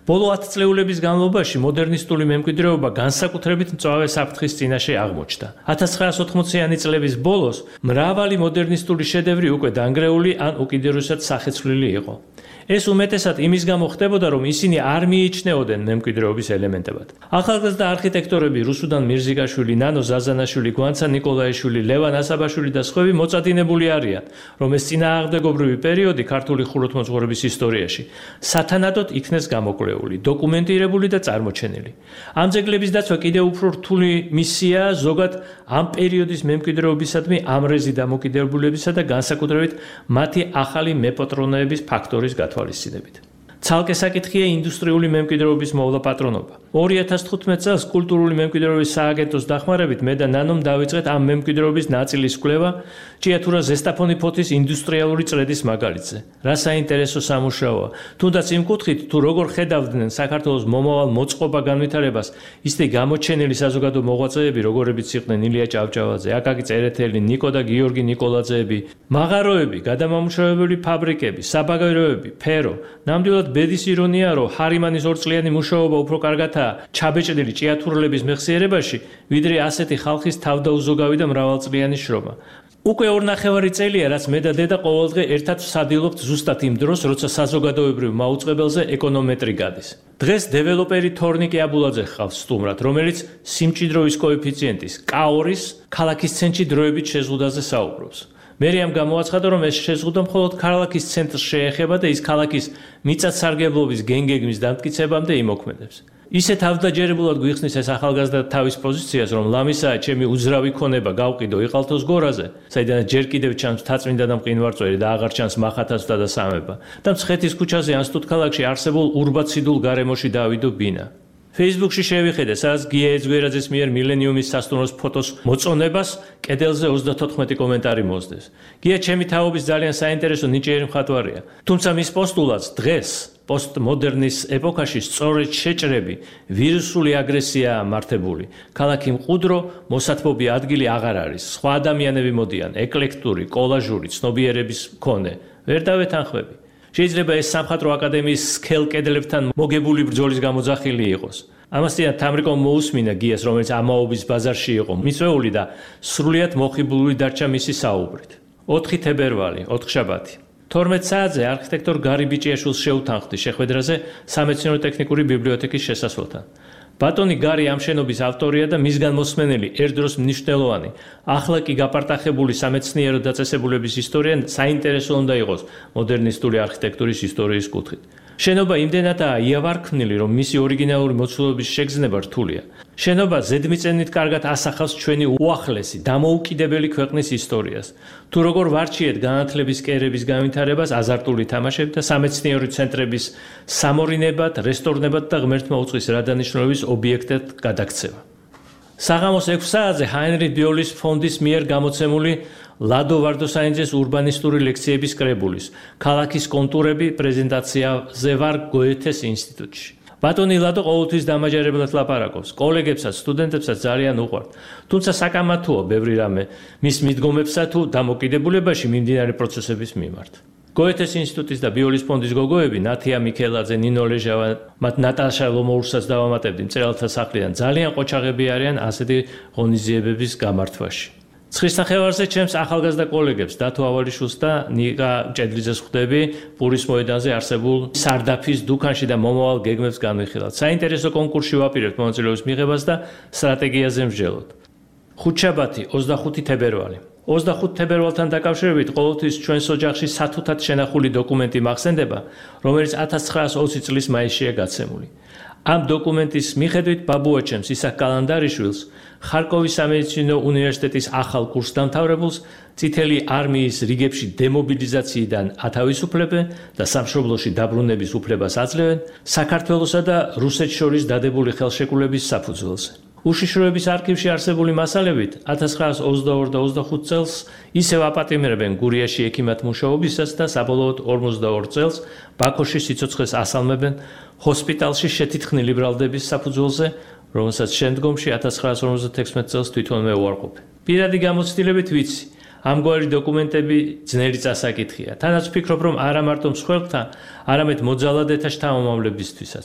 ბოლო 10 წლეულების განმავლობაში მოდერნისტული მემკვიდრეობა განსაკუთრებით მწვავე საფრთხის წინაშე აღმოჩნდა. 1980-იანი წლების ბოლოს მრავალი მოდერნისტული შედევრი უკვე დანგრეული ან უკიდურესად სახეცვლილი იყო. ეს უმეტესად იმის გამო ხდებოდა, რომ ისინი არ მიიჩნეოდნენ მემკვიდრეობის ელემენტებად. ახალგაზრდა არქიტექტორები რუსუდან მირზიკაშვილი, ნანო ზაზანაშვილი, გვანცა ნიკოლაიშვილი, ლევან ასაბაშვილი და სხვები მოწადინებული არიან, რომ ეს წინააღმდეგობრივი პერიოდი ქართული ხუროთმოძღვრების ისტორიაში სათანადოდ იქნეს გამოკვლეული, დოკუმენტირებული და წარმოჩენილი. ამ ძეგლების დაცვა კიდევ უფრო რთული მისიაა ზოგად ამ პერიოდის მემკვიდრეობისადმი ამრეზი დამოკიდებულებისა და განსაკუთრებით მათი ახალი მეპატრონეების ფაქტორის გათვალისწინებით. ცალკე საკითხია ინდუსტრიული მემკვიდრეობის მოვლა პატრონობა. 2015 წელს კულტურული მემკვიდრეობის სააგენტოს დახმარებით მე და ნანომ დავიწყეთ ამ მემკვიდრეობის ნაწილის კვლევა ჭიათურა ზესტაფონი ფოთის ინდუსტრიალური წრედის მაგალითზე. რა საინტერესო სამუშაოა. თუნდაც იმ კუთხით, თუ როგორ ხედავდნენ საქართველოს მომავალ მოწყობა განვითარებას, ისეთი გამოჩენილი საზოგადო მოღვაწეები, როგორებიც იყვნენ ილია ჭავჭავაძე, აკაკი წერეთელი, ნიკო და გიორგი ნიკოლაძეები, მაღაროები, გადამამუშავებელი ფაბრიკები, საბაგეროები, ფერო. ნამდვილად ბედის ირონია, რომ ჰარიმანის 2 წლიანი მუშაობა უფრო კარგადაა ჩაბეჭდილი ჭიათურლების მეხსიერებაში, ვიდრე ასეთი ხალხის თავდაუზოგავი და მრავალწლიანი შრომა. უკვე 2.5 წელია, რაც მე და დედა ყოველდღე ერთად ვსადილობთ ზუსტად იმ დროს, როცა საზოგადოებრივ მაუწყებელზე ეკონომეტრი გადის. დღეს დეველოპერი თორნიკე აბულაძე ხავს სტუმრად, რომელიც სიმჭიდროვის კოეფიციენტის K2-ის ქალაქის ცენტრში დროებით შეზღუდაზე საუბრობს. მერიამ გამოაცხადა, რომ ეს შეზღუდვა მხოლოდ ქალაქის ცენტრს შეეხება და ის ქალაქის მიწათსარგებლობის გენგეგმის დამტკიცებამდე იმოქმედებს. ისე თავდაჯერებულად გვიხსნის ეს ახალგაზრდა თავის პოზიციას, რომ ლამისაა ჩემი უძრავი ქონება გავყიდო იყალთოს გორაზე, საიდანაც ჯერ კიდევ ჩანს მთაწმინდა და მყინვარწვერი და აღარ ჩანს მახათაცთა და სამება. და მცხეთის ქუჩაზე ან სტუდქალაქში არსებულ ურბაციდულ გარემოში დავიდო ბინა. Facebook-ში შევიხედე, სადაც გია ეძგვერაძის მიერ მილენიუმის სასტუმროს ფოტოს მოწონებას კედელზე 34 კომენტარი მოსდეს. გია ჩემი თაობის ძალიან საინტერესო ნიჭიერი მხატვარია. თუმცა მის პოსტულადს დღეს პოსტმოდერნის ეპოქაში სწორედ შეჭრები, ვირუსული აგრესიაა მართებული. ქალაქი მყუდრო, მოსათბობი ადგილი აღარ არის. სხვა ადამიანები მოდიან, ეკლექტური, კოლაჟური, ცნობიერების მქონე. ვერ დავეთანხმები. შეიძლება ეს სამხატვრო აკადემიის სქელ კედლებთან მოგებული ბრძოლის გამოძახილი იყოს. ამასთანავე თამრიკომ მოусმინა გიას, რომელიც ამაობის ბაზარში იყო მიწვეული და სრულიად მოხიბლული დარჩა მისი საუბრით. 4 თებერვალი, 4 შაბათი. 12 საათზე არქიტექტორ გარი ბიჭიაშვილს შეუთანხმდი შეხვედრაზე სამეცნიერო-ტექნიკური ბიბლიოთეკის შესასვლელთან. ბატონი გარი ამ შენობის ავტორია და მისგან მოსმენელი ერთდროს მნიშვნელოვანი, ახლა კი გაპარტახებული სამეცნიერო დაწესებულების ისტორია საინტერესო უნდა იყოს მოდერნისტული არქიტექტურის ისტორიის კუთხით. შენობა იმდენადაა იავარქმნილი, რომ მისი ორიგინალური მოცულობის შეგრძნება რთულია. შენობა ზედმიწევნით კარგად ასახავს ჩვენი უახლესი, დამოუკიდებელი ქვეყნის ისტორიას. თუ როგორ ვარჩიეთ განათლების კერების განვითარებას, აზარტული თამაშები და სამეცნიერო ცენტრების სამორინებად, რესტორნებად და ღმერთმა უწყის რადანიშნულების ობიექტად გადაქცევა. საღამოს 6 საათზე ჰაინრიხ ბიოლის ფონდის მიერ გამოცემული ლადო ვარდოსაინძეს ურბანისტური ლექციების კრებულის ქალაქის კონტურები პრეზენტაციაზე ვარ გოეთეს ინსტიტუტში. ბატონი ლადო ყოველთვის დამაჯერებლად ლაპარაკობს, კოლეგებსაც, სტუდენტებსაც ძალიან უყვართ. თუმცა საკამათოა ბევრი რამე მის მიდგომებსა თუ დამოკიდებულებაში მიმდინარე პროცესების მიმართ. გოეთეს ინსტიტუტის და ბიოლის ფონდის გოგოები, ნათია მიქელაძე, ნინო ლეჟავა, მათ ნატაშა ლომოურსაც დავამატებდი მწერალთა სახლიდან, ძალიან ყოჩაღები არიან ასეთი ღონისძიებების გამართვაში. ცხრის ნახევარზე ჩემს ახალგაზრდა კოლეგებს დათო ავალიშვილს და ნიკა ჭედლიძეს ხვდები პურის მოედანზე არსებულ სარდაფის დუქანში და მომავალ გეგმებს განვიხილავთ. საინტერესო კონკურსში ვაპირებთ მონაწილეობის მიღებას და სტრატეგიაზე მსჯელოთ. ხუთშაბათი, 25 თებერვალი. 25 თებერვალთან დაკავშირებით ყოველთვის ჩვენს ოჯახში სათუთად შენახული დოკუმენტი მახსენდება, რომელიც 1920 წლის მაისშია გაცემული. ამ დოკუმენტის მიხედვით ბაბუაჩემს ისაკ კალანდარიშვილს, ხარკოვის სამედიცინო უნივერსიტეტის ახალ კურსდამთავრებულს, წითელი არმიის რიგებში დემობილიზაციიდან ათავისუფლებენ და სამშობლოში დაბრუნების უფლებას აძლევენ საქართველოსა და რუსეთს შორის დადებული ხელშეკრულების საფუძველზე. უშიშროების არქივში არსებული მასალებით 1922 და 25 წელს ისევ აპატიმრებენ გურიაში ექიმად მუშაობისას და საბოლოოდ 42 წელს ბაქოში სიცოცხლეს ასალმებენ ჰოსპიტალში შეთითხნილი ბრალდების საფუძველზე, რომელსაც შემდგომში 1956 წელს თვითონ მე უარყოფე. პირადი გამოცდილებით ვიცი, ამგვარი დოკუმენტები ძნელი წასაკითხია. თანაც ვფიქრობ, რომ არა მარტო მსხვერპლთა, არამედ მოძალადეთა შთამომავლებისთვისაც.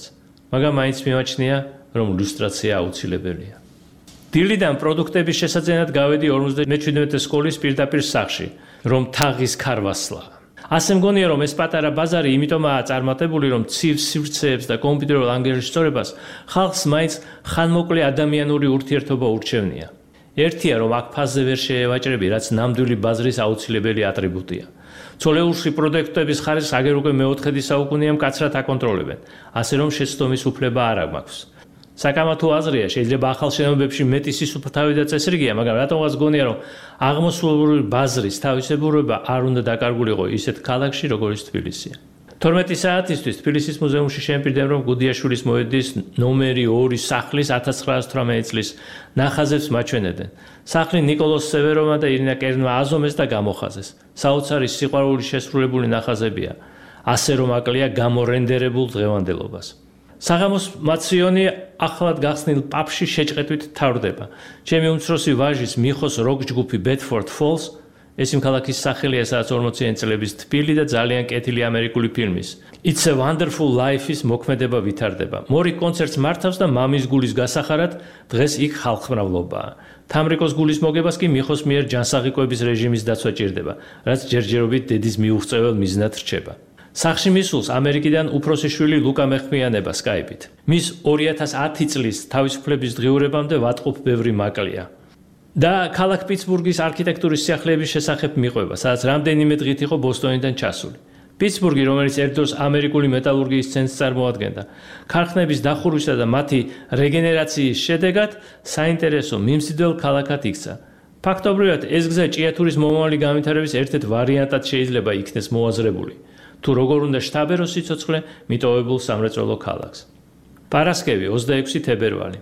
მაგრამ მაინც მიმაჩნია, რომ ლუსტრაცია აუცილებელია. დილიდან პროდუქტების შესაძენად გავედი 57 სკოლის პირდაპირ სახლში, რომ თაღის ქარვასლა. ასე მგონია, რომ ეს პატარა ბაზარი იმიტომაა წარმატებული, რომ ცივ სივრცეებს და კომპიუტერულ ანგარიშწორებას ხალხს მაინც ხანმოკლე ადამიანური ურთიერთობა ურჩევნია. ერთია, რომ აქ ფასზე ვერ შეევაჭრები, რაც ნამდვილი ბაზრის აუცილებელი ატრიბუტია. ცოლეულში პროდუქტების ხარისხს აგერ უკვე მეოთხედი საუკუნეა მკაცრად აკონტროლებენ, ასე რომ შეცდომის უფლება არ აქვს. საკამათო აზრია, შეიძლება ახალ შენობებში მეტი სისუფთავი და წესრიგია, მაგრამ რატომღაც გონია, რომ აღმოსავლური ბაზრის თავისებურება არ უნდა დაკარგულიყო ისეთ ქალაქში, როგორც თბილისია. 12 საათისთვის თბილისის მუზეუმში შემპირდებ, რომ გუდიაშვილის მოედის ნომერი 2 სახლის 1918 წლის ნახაზებს მაჩვენებდნენ. სახლი ნიკოლოზ სევეროვმა და ირინა კერნმა აზომეს და გამოხაზეს. საოცარი სიყვარული შესრულებული ნახაზებია, ასე რომ აკლია გამორენდერებულ დღევანდელობას. საღამოს მაციონი ახლად გახსნილ პაპში შეჭყეთვით თავდება. ჩემი უმცროსი ვაჟის მიხოს როკ ჯგუფი Bedford Falls, ეს იმ ქალაქის სახელია, სადაც 40-იანი წლების თბილი და ძალიან კეთილი ამერიკული ფილმის It's a Wonderful Life-ის მოქმედება ვითარდება. მორი კონცერტს მართავს და მამის გულის გასახარად დღეს იქ ხალხმრავლობაა. თამრიკოს გულის მოგებას კი მიხოს მიერ ჯანსაღი კვების რეჟიმის დაცვა ჭირდება, რაც ჯერჯერობით დედის მიუღწეվել მიზნად რჩება. სახლში მისულს ამერიკიდან უფროსი შვილი ლუკა მეხმიანება სკაიპით. მის 2010 წლის თავისუფლების დღიურებამდე ვატყობ ბევრი მაკლია. და ქალაქ პიტსბურგის არქიტექტურის სიახლეების შესახებ მიყვება, სადაც რამდენიმე დღით იყო ბოსტონიდან ჩასული. პიტსბურგი, რომელიც ერთ დროს ამერიკული მეტალურგიის ცენტრს წარმოადგენდა, ქარხნების დახურვისა და მათი რეგენერაციის შედეგად საინტერესო მიმზიდველ ქალაქად იქცა. ფაქტობრივად, ეს გზა ჭიათურის მომავალი განვითარების ერთ-ერთ ვარიანტად შეიძლება იქნეს მოაზრებული. თუ როგორ უნდა შთაბერო სიცოცხლე მიტოვებულ სამრეწველო ქალაქს. პარასკევი 26 თებერვალი.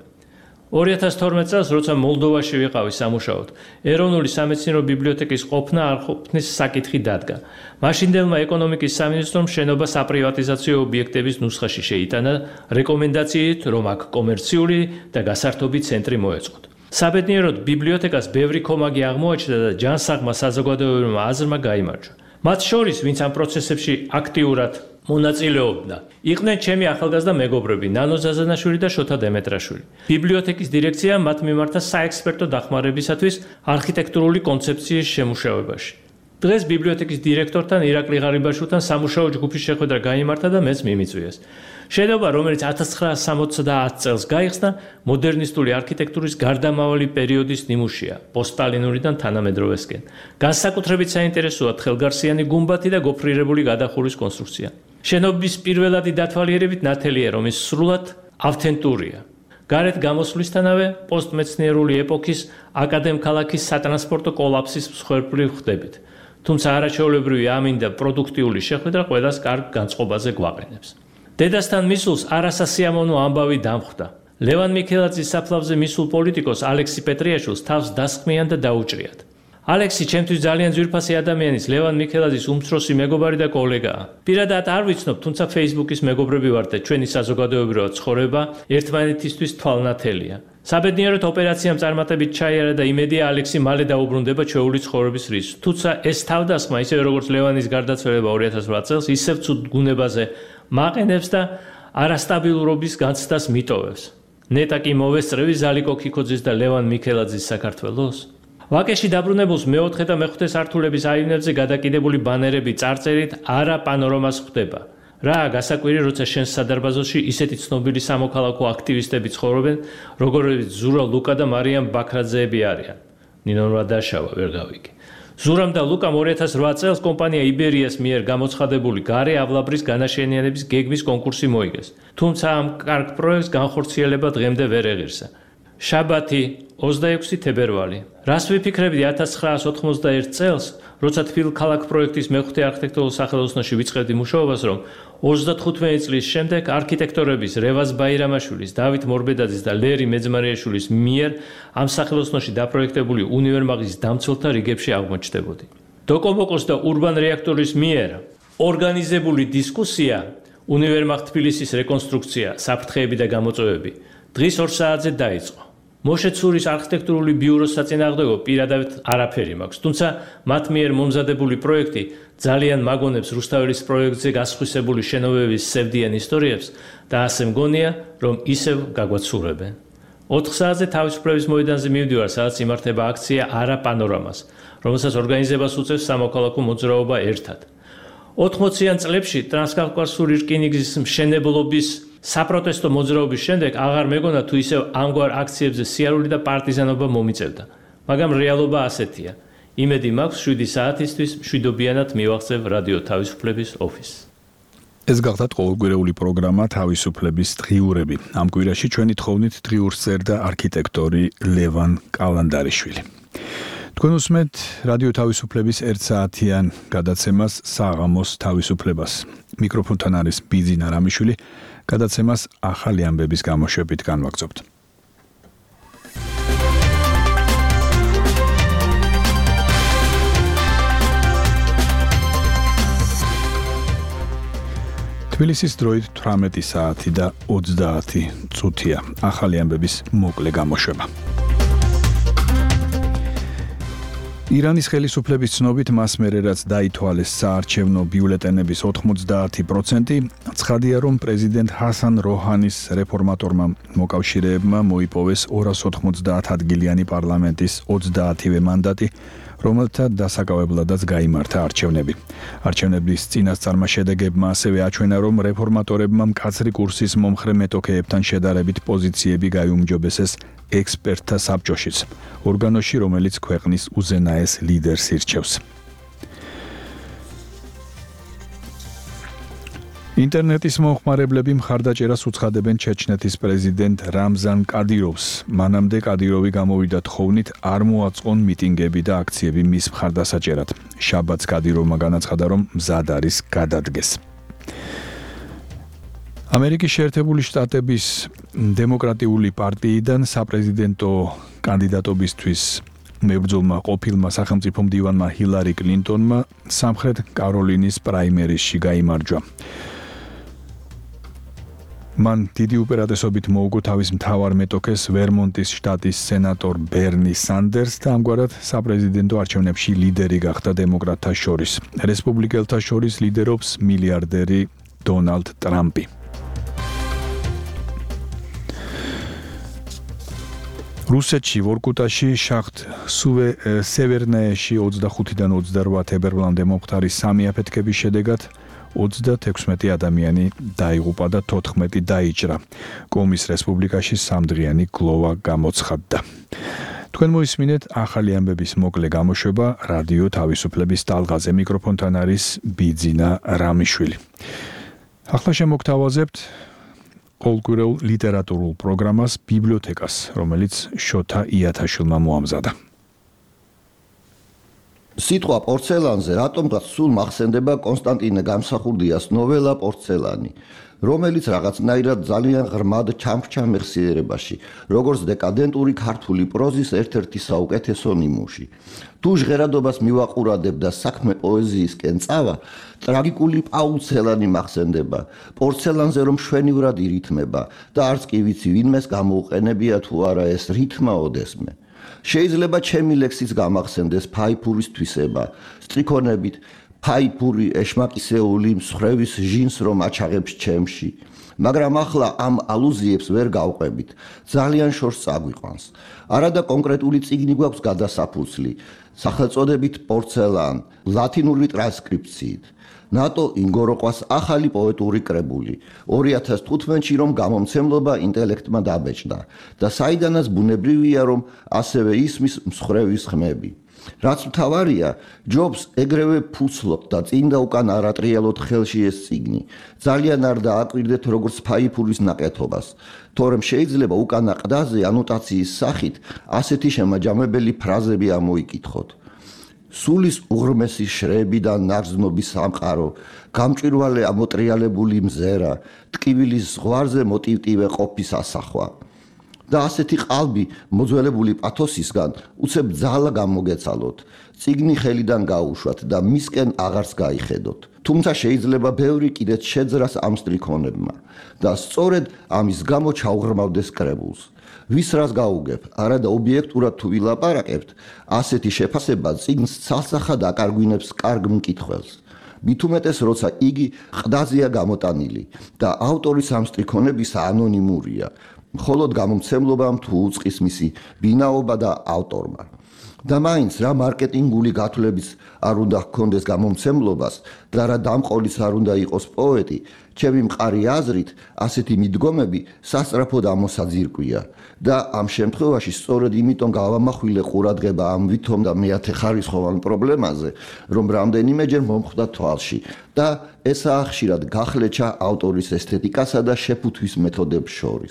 2012 წელს, როცა მოლდოვაში ვიყავი სამუშაოდ, ეროვნული სამეცნიერო ბიბლიოთეკის ყოფნა არ ყოფნის საკითხი დადგა. მაშინდელმა ეკონომიკის სამინისტრომ შენობა საპრივატიზაციო ობიექტების ნუსხაში შეიტანა რეკომენდაციით, რომ აქ კომერციული და გასართობი ცენტრი მოეწყოთ. საბედნიეროდ ბიბლიოთეკას ბევრი ქომაგი აღმოაჩნდა და ჯანსაღმა საზოგადოებრივმა აზრმა გაიმარჯვა. მათ შორის, ვინც ამ პროცესებში აქტიურად მონაწილეობდა, იყვნენ ჩემი ახალგაზრდა მეგობრები ნანო ზაზანაშვილი და შოთა დემეტრაშვილი. ბიბლიოთეკის დირექცია მათ მიმართა საექსპერტო დახმარებისათვის არქიტექტურული კონცეფციის შემუშავებაში. დღეს ბიბლიოთეკის დირექტორთან ირაკლი ღარიბაშვილთან სამუშაო ჯგუფის შეხვედრა გაიმართა და მეც მიმიწვიეს. შენობა, რომელიც 1970 წელს გაიხსნა, მოდერნისტული არქიტექტურის გარდამავალი პერიოდის ნიმუშია, პოსტსტალინურიდან თანამედროვესკენ. განსაკუთრებით საინტერესოა ხელგარსიანი გუმბათი და გოფრირებული გადახურვის კონსტრუქცია. შენობის პირველადი დათვალიერებით ნათელია, რომ ის სრულად ავთენტურია. გარეთ გამოსვლისთანავე პოსტმეცნიერული ეპოქის აკადემქალაქის სატრანსპორტო კოლაფსის მსხვერპლი ხდებით. თუმცა არაჩვეულებრივი ამინდა პროდუქტიული შეხვედრა ყველას კარგ განწყობაზე გვაყენებს. დედასთან მისულს არასასიამოვნო ამბავი დამხვდა. ლევან მიქელაძის საფლავზე მისულ პოლიტიკოს ალექსი პეტრიაშვილს თავს დასხმიან და დაუჭრიათ. ალექსი ჩემთვის ძალიან ძვირფასი ადამიანის, ლევან მიქელაძის უმცროსი მეგობარი და კოლეგაა. პირადად არ ვიცნობ, თუმცა Facebook-ის მეგობრები ვართ და ჩვენი საზოგადოებრივი ცხოვრება ერთმანეთისთვის თვალნათელია. საბედნიეროდ ოპერაციამ წარმატებით ჩაიარა და იმედია ალექსი მალე დაუბრუნდება ჩვეული ცხოვრების რისკს. თუმცა ეს თავდასხმა, ისევე როგორც ლევანის გარდაცვალება 2008 წელს, ისევ ცუდ გუნებაზე მაყენებს და არასტაბილურობის განცდას მიტოვებს. ნეტა კი მოვესწრევი ზალიკო ქიქოძის და ლევან მიქელაძის საქართველოს. ვაკეში დაბრუნებულს მეოთხე და მეხუთე სართულების აივნებზე გადაკიდებული ბანერები წარწერით არა პანორამას ხვდება. რა გასაკვირი, როცა შენს სადარბაზოში ისეთი ცნობილი სამოქალაქო აქტივისტები ცხოვრობენ, როგორებიც ზურა ლუკა და მარიამ ბაქრაძეები არიან. ნინო რადაშავა ვერ გავიგე. ზურამ და ლუკამ 2008 წელს კომპანია იბერიას მიერ გამოცხადებული გარე ავლაბრის განაშენიანების გეგმის კონკურსი მოიგეს. თუმცა ამ კარგ პროექტს განხორციელება დღემდე ვერ ეღირსა. შაბათი 26 თებერვალი. რას ვიფიქრებდი 1991 წელს, როცა თბილ ქალაქ პროექტის მეხუთე არქიტექტურულ სახელოსნოში ვიწყებდი მუშაობას, რომ 35 წლის შემდეგ არქიტექტორების რევაზ ბაირამაშვილის, დავით მორბედაძის და ლერი მეძმარიაშვილის მიერ ამ სახელოსნოში დაპროექტებული უნივერმაღის დამცველთა რიგებში აღმოჩნდებოდი. დოკომოკოს და ურბან რეაქტორის მიერ ორგანიზებული დისკუსია, უნივერმაღ თბილისის რეკონსტრუქცია, საფრთხეები და გამოწვევები დღის 2 საათზე დაიწყო. მოშეცურის არქიტექტურული ბიუროს საწინააღმდეგო პირადად არაფერი მაქვს, თუმცა მათ მიერ მომზადებული პროექტი ძალიან მაგონებს რუსთაველის პროექტზე გასხვისებული შენობების სევდიან ისტორიებს და ასე მგონია, რომ ისევ გაგვაცურებენ. 4 საათზე თავისუფლების მოედანზე მივდივარ, სადაც იმართება აქცია არა პანორამას, რომელსაც ორგანიზებას უწევს სამოქალაქო მოძრაობა ერთად. 80-იან წლებში ტრანსკავკასიური რკინიგზის მშენებლობის საპროტესტო მოძრაობის შემდეგ აღარ მეგონა თუ ისევ ამგვარ აქციებზე სიარული და პარტიზანობა მომიწევდა. მაგრამ რეალობა ასეთია. იმედი მაქვს 7 საათისთვის მშვიდობიანად მივახცევ რადიო თავისუფლების ოფისს.
ეს გახდა ყოველკვირეული პროგრამა თავისუფლების დღიურები. ამ კვირაში ჩვენი თხოვნით დღიურს წერდა არქიტექტორი ლევან კალანდარიშვილი. თქვენ უსმენთ რადიო თავისუფლების 1 საათიან გადაცემას საღამოს თავისუფლებას. მიკროფონთან არის ბიძინა რამიშვილი. გადაცემას ახალი ამბების გამოშვებით განვაგრძობთ. თბილისის დროით 18 საათი და 30 წუთია. ახალი ამბების მოკლე გამოშვება. ირანის ხელისუფლების ცნობით მას მერე რაც დაითვალეს საარჩევნო ბიულეტენების 90%, ცხადია რომ პრეზიდენტ ჰასან როჰანის რეფორმატორმა მოკავშირეებმა მოიპოვეს 290 ადგილიანი პარლამენტის 30-ვე მანდატი, რომელთა დასაკავებლადაც გაიმართა არჩევნები. არჩევნების წინასწარმა შედეგებმა ასევე აჩვენა, რომ რეფორმატორებმა მკაცრი კურსის მომხრე მეტოქეებთან შედარებით პოზიციები გაიუმჯობესეს ექსპერტთა საბჭოშიც, ორგანოში, რომელიც ქვეყნის უზენაეს ლიდერს ირჩევს. ინტერნეტის მომხმარებლები მხარდაჭერას უცხადებენ ჩეჩნეთის პრეზიდენტ რამზან კადიროვს. მანამდე კადიროვი გამოვიდა თხოვნით არ მოაწყონ მიტინგები და აქციები მის მხარდასაჭერად. შაბათს კადიროვმა განაცხადა, რომ მზად არის გადადგეს. ამერიკის შეერთებული შტატების დემოკრატიული პარტიიდან საპრეზიდენტო კანდიდატობისთვის მებრძოლმა ყოფილმა სახელმწიფო მდივანმა ჰილარი კლინტონმა სამხრეთ კაროლინის პრაიმერისში გაიმარჯვა. მან დიდი უპირატესობით მოუგო თავის მთავარ მეტოქეს ვერმონტის შტატის სენატორ ბერნი სანდერს და ამგვარად საპრეზიდენტო არჩევნებში ლიდერი გახდა დემოკრატთა შორის. რესპუბლიკელთა შორის ლიდერობს მილიარდერი დონალდ ტრამპი. რუსეთში ვორკუტაში შახტ სევერნაეში 25-დან 28 თებერვლამდე მომხდარი სამი აფეთქების შედეგად 36 ადამიანი დაიღუპა და 14 დაიჭრა. კომის რესპუბლიკაში სამდღიანი გლოვა გამოცხადდა. თქვენ მოისმინეთ ახალი ამბების მოკლე გამოშვება რადიო თავისუფლების ტალღაზე. მიკროფონთან არის ბიძინა რამიშვილი. ახლა შემოგთავაზებთ ყოველკვირეულ ლიტერატურულ პროგრამას ბიბლიოთეკას, რომელიც შოთა იათაშვილმა მოამზადა.
სიტყვა პორცელანზე რატომღაც სულ მახსენდება კონსტანტინე გამსახურდიას ნოველა პორცელანი, რომელიც რაღაცნაირად ძალიან ღრმად ჩამრჩა მეხსიერებაში, როგორც დეკადენტური ქართული პროზის ერთ-ერთი საუკეთესო ნიმუში. თუ ჟღერადობას მივაყურებდა საქმე პოეზიისკენ წავა, ტრაგიკული პაულცელანი მახსენდება, პორცელანზე რომ შვენივრად ირითმება და არც კი ვიცი ვინმეს გამოუყენებია თუ არა ეს რითმა ოდესმე. შეიძლება ჩემი ლექსიც გამახსენდეს ფაიფურის თვისება, სტრიქონებით ფაიფური ეშმაკისეული მსხრევის ჟინს რომ აჩაღებს ჩემში, მაგრამ ახლა ამ ალუზიებს ვერ გავყვებით, ძალიან შორს წაგვიყვანს. არადა კონკრეტული წიგნი გვაქვს გადასაფუძვლი, სახელწოდებით პორცელან, ლათინური ტრანსკრიფციით. ნატო ინგოროყვას ახალი პოეტური კრებული 2015-ში რომ გამომცემლობა ინტელექტმა დაბეჭდა და საიდანაც ბუნებრივია რომ ასევე ისმის მსხრევის ხმები. რაც მთავარია, ჯობს ეგრევე ფუცლობთ და წინ და უკან არატრიალოთ ხელში ეს წიგნი. ძალიან არ დააკვირდეთ როგორც ფაიფურის ნაკეთობას, თორემ შეიძლება უკანა ყდაზე ანოტაციის სახით ასეთი შემაჯამებელი ფრაზები ამოიკითხოთ. სულის უღრმესი შრები და ნარზნობის სამყარო, გამჭვირვალე ამოტრიალებული მზერა, ტკივილის ზღვარზე მოტივტივე ყოფის ასახვა. და ასეთი ყალბი მოძველებული პათოსისგან უცებ ძალა გამოგეცალოთ, წიგნი ხელიდან გაუშვათ და მისკენ აღარც გაიხედოთ. თუმცა შეიძლება ბევრი კიდეც შეძრას ამ სტრიქონებმა და სწორედ ამის გამო ჩაუღრმავდეს კრებულს. ვის რას გაუგებ, არა და ობიექტურად თუ ვილაპარაკებთ, ასეთი შეფასება წიგნს ცალსახად აკარგვინებს კარგ მკითხველს. მით უმეტეს, როცა იგი ყდაზეა გამოტანილი და ავტორის ამ სტრიქონებისა ანონიმურია, მხოლოდ გამომცემლობამ თუ უწყის მისი ბინაობა და ავტორმა. და მაინც რა მარკეტინგული გათვლებიც არ უნდა ჰქონდეს გამომცემლობას და რა დამყოლიც არ უნდა იყოს პოეტი, ჩემი მყარი აზრით, ასეთი მიდგომები სასწრაფოდ ამოსაძირკვია და ამ შემთხვევაში სწორედ იმიტომ გავამახვილე ყურადღება ამ ვითომ და მეათე ხარისხოვან პრობლემაზე, რომ რამდენიმეჯერ მომხვდა თვალში და ესაა ხშირად გახლეჩა ავტორის ესთეტიკასა და შეფუთვის მეთოდებს შორის.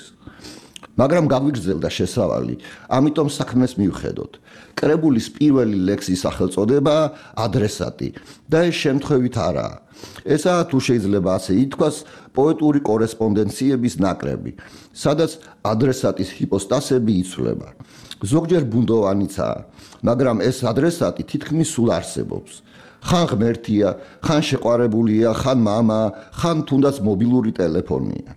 მაგრამ გაგვიგრძელდა შესავალი, ამიტომ საქმეს მივხედოთ. კრებულის პირველი ლექსის სახელწოდებაა ადრესატი და ეს შემთხვევით არაა. ესაა თუ შეიძლება ასე ითქვას პოეტური კორესპონდენციების ნაკრები, სადაც ადრესატის ჰიპოსტასები იცვლება. ზოგჯერ ბუნდოვანიცაა, მაგრამ ეს ადრესატი თითქმის სულ არსებობს. ხან ღმერთია, ხან შეყვარებულია, ხან მამაა, ხან თუნდაც მობილური ტელეფონია.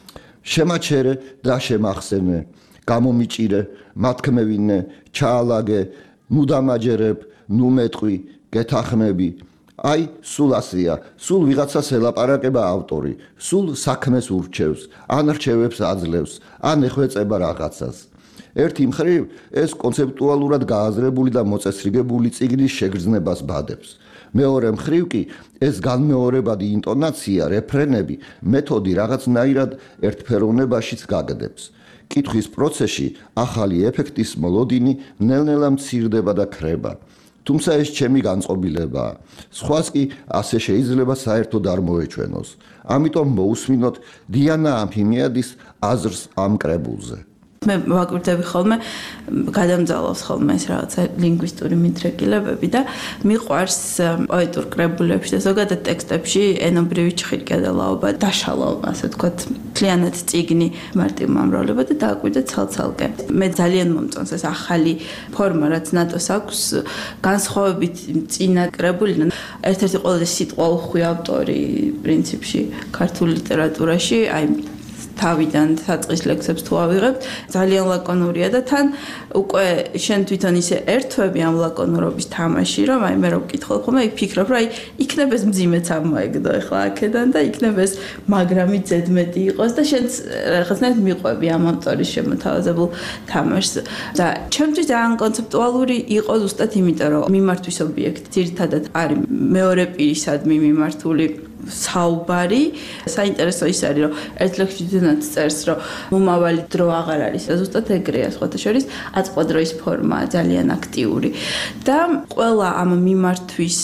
შემაჩერე და შემახსენე, გამომიჭირე, მათქმევინე, ჩაალაგე, ნუ დამაჯერებ, ნუ მეტყვი, გეთახმები. აი, სულ ასეა, სულ ვიღაცას ელაპარაკება ავტორი, სულ საქმეს ურჩევს, ან რჩევებს აძლევს, ან ეხვეწება რაღაცას. ერთი მხრივ ეს კონცეპტუალურად გააზრებული და მოწესრიგებული წიგნის შეგრძნებას ბადებს. მეორე მხრივ კი ეს განმეორებადი ინტონაცია, რეფრენები, მეთოდი რაღაცნაირად ერთფეროვნებაშიც გაგდებს. კითხვის პროცესში ახალი ეფექტის მოლოდინი ნელ-ნელა მცირდება და ქრება. თუმცა ეს ჩემი განწყობილებაა. სხვას კი ასე შეიძლება საერთოდ არ მოეჩვენოს. ამიტომ მოусმინოთ დიანა ამფიმიადის აზრს ამ კრებულზე.
მე ვაკვირდები ხოლმე, გადამძალავს ხოლმე ეს რაღაცა ლინგვისტური მიდრეკილებები და მიყვარს პოეტურ კრებულებში და ზოგადად ტექსტებში ენობრივი ჩხირკედელაობა, დაშალო, ასე ვთქვათ, მთლიანად წიგნი მარტივმომრავლება და დააკვირდა ცალ-ცალკე. მე ძალიან მომწონს ეს ახალი ფორმა, რაც ნატოს აქვს, განსხვავებით წინა კრებულიდან. ერთ-ერთი ყველაზე სიტყვა უხვი ავტორი პრინციპში ქართულ ლიტერატურაში, აი თავიდან საწყის ლექსებს თუ ავიღებთ, ძალიან ლაკონურია და თან უკვე შენ თვითონ ისე ერთვები ამ ლაკონურობის თამაში, რომ აი მე რო ვკითხავ ხოლმე, ვფიქრობ, რომ აი იქნებ ეს მძიმეც ამოეგდო ახლა აქედან და იქნებ ეს მაგრამი ზედმეტი იყოს და შენც რაღაცნაირად მიყვები ამ ავტორის შემოთავაზებულ თამაშს. და ჩემთვის ძალიან კონცეპტუალური იყო ზუსტად იმიტომ, რომ მიმართვის ობიექტი ძირითადად არის მეორე პირისადმი მიმართული საუბარი. საინტერესო ის არის, რომ ერთ ლექსში ძნად წერს, რომ მომავალი დრო აღარ არის. ზუსტად ეგრეა სხვათა შორის, აწყვადროის ფორმა ძალიან აქტიური. და ყველა ამ მიმართვის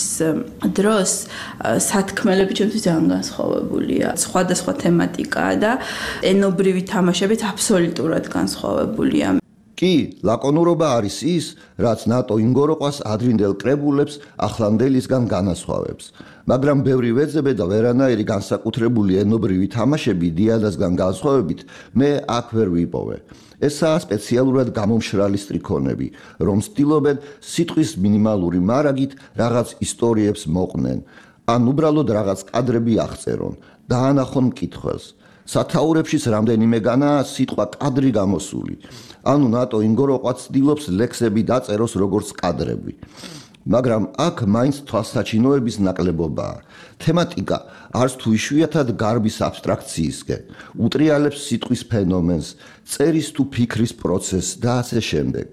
დროს სათქმელები ჩემთვის ძალიან განსხვავებულია. სხვადასხვა თემატიკაა და ენობრივი თამაშებით აბსოლუტურად განსხვავებულია.
კი, ლაკონურობა არის ის, რაც ნატო ინგოროყვას ადრინდელ კრებულებს ახლანდელისგან განასხვავებს. მაგრამ ბევრი ვეძებე და ვერანაირი განსაკუთრებული ენობრივი თამაშები დიადასგან განსხვავებით მე აქ ვერ ვიპოვე. ესაა სპეციალურად გამომშრალი სტრიქონები, რომ ცდილობენ სიტყვის მინიმალური მარაგით რაღაც ისტორიებს მოყვნენ, ან უბრალოდ რაღაც კადრები აღწერონ, დაანახონ მკითხველს. სათაურებშიც რამდენიმეგანაა სიტყვა კადრი გამოსული. ანუ ნატო ინგოროყვა ცდილობს ლექსები დაწეროს როგორც კადრები. მაგრამ აქ მაინც თვალსაჩინოების ნაკლებობაა. თემატიკა არც თუ იშვიათად გარბის აბსტრაქციისკენ, უტრიალებს სიტყვის ფენომენს, წერის თუ ფიქრის პროცესს და ასე შემდეგ.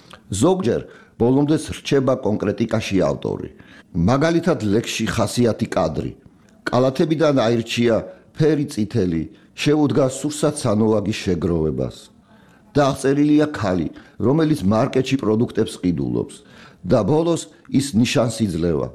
ზოგჯერ ბოლომდე რჩება კონკრეტიკაში ავტორი. მაგალითად ლექსში ხასიათი კადრი. კალათებიდან აირჩია ფერი წითელი, შეუდგა სურსათ სანოვაგის შეგროვებას. და აღწერილია ქალი, რომელიც მარკეტში პროდუქტებს ყიდულობს და ბოლოს ის ნიშანს იძლევა,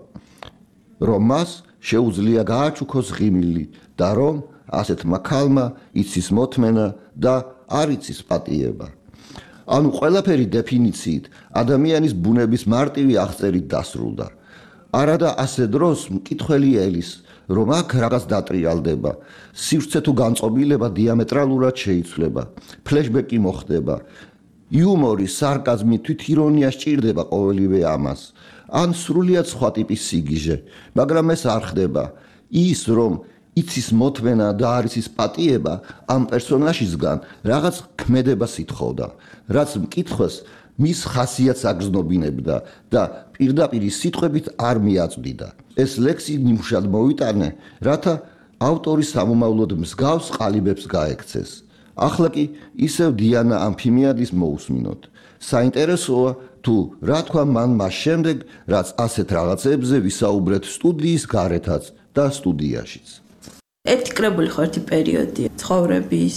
რომ მას შეუძლია გააჩუქოს ღიმილი და რომ ასეთმა ქალმა იცის მოთმენა და არ იცის პატიება. ანუ ყველაფერი დეფინიციით ადამიანის ბუნების მარტივი აღწერით დასრულდა. არადა ასე დროს მკითხველი ელის, რომ აქ რაღაც დატრიალდება. სივრცე თუ განწყობილება დიამეტრალურად შეიცვლება. ფლეშბექი მოხდება. იუმორი, სარკაზმი, თვითირონია სჭირდება ყოველივე ამას. ან სრულიად სხვა ტიპის სიგიჟე, მაგრამ ეს არ ხდება. ის რომ იცის მოთმენა და არის ის პატიება ამ პერსონაჟისგან რაღაც ქმედებას ითხოვდა, რაც მკითხველს მის ხასიათს აგრძნობინებდა და პირდაპირ სიტყვებით არ მიაწვდიდა. ეს ლექსი ნიმუშად მოვიტანე, რათა ავტორის სამომავლოდ მსგავს ყალიბებს გაექცეს. ახლა კი ისევ დიანა ამფიმიადის მოусმინოთ. საინტერესოა თუ რა თქვა მან მას შემდეგ, რაც ასეთ რაღაცებზე ვისაუბრეთ სტუდიის გარეთაც და სტუდიაშიც.
ერთი კრებული ხო ერთი პერიოდი ცხოვრების,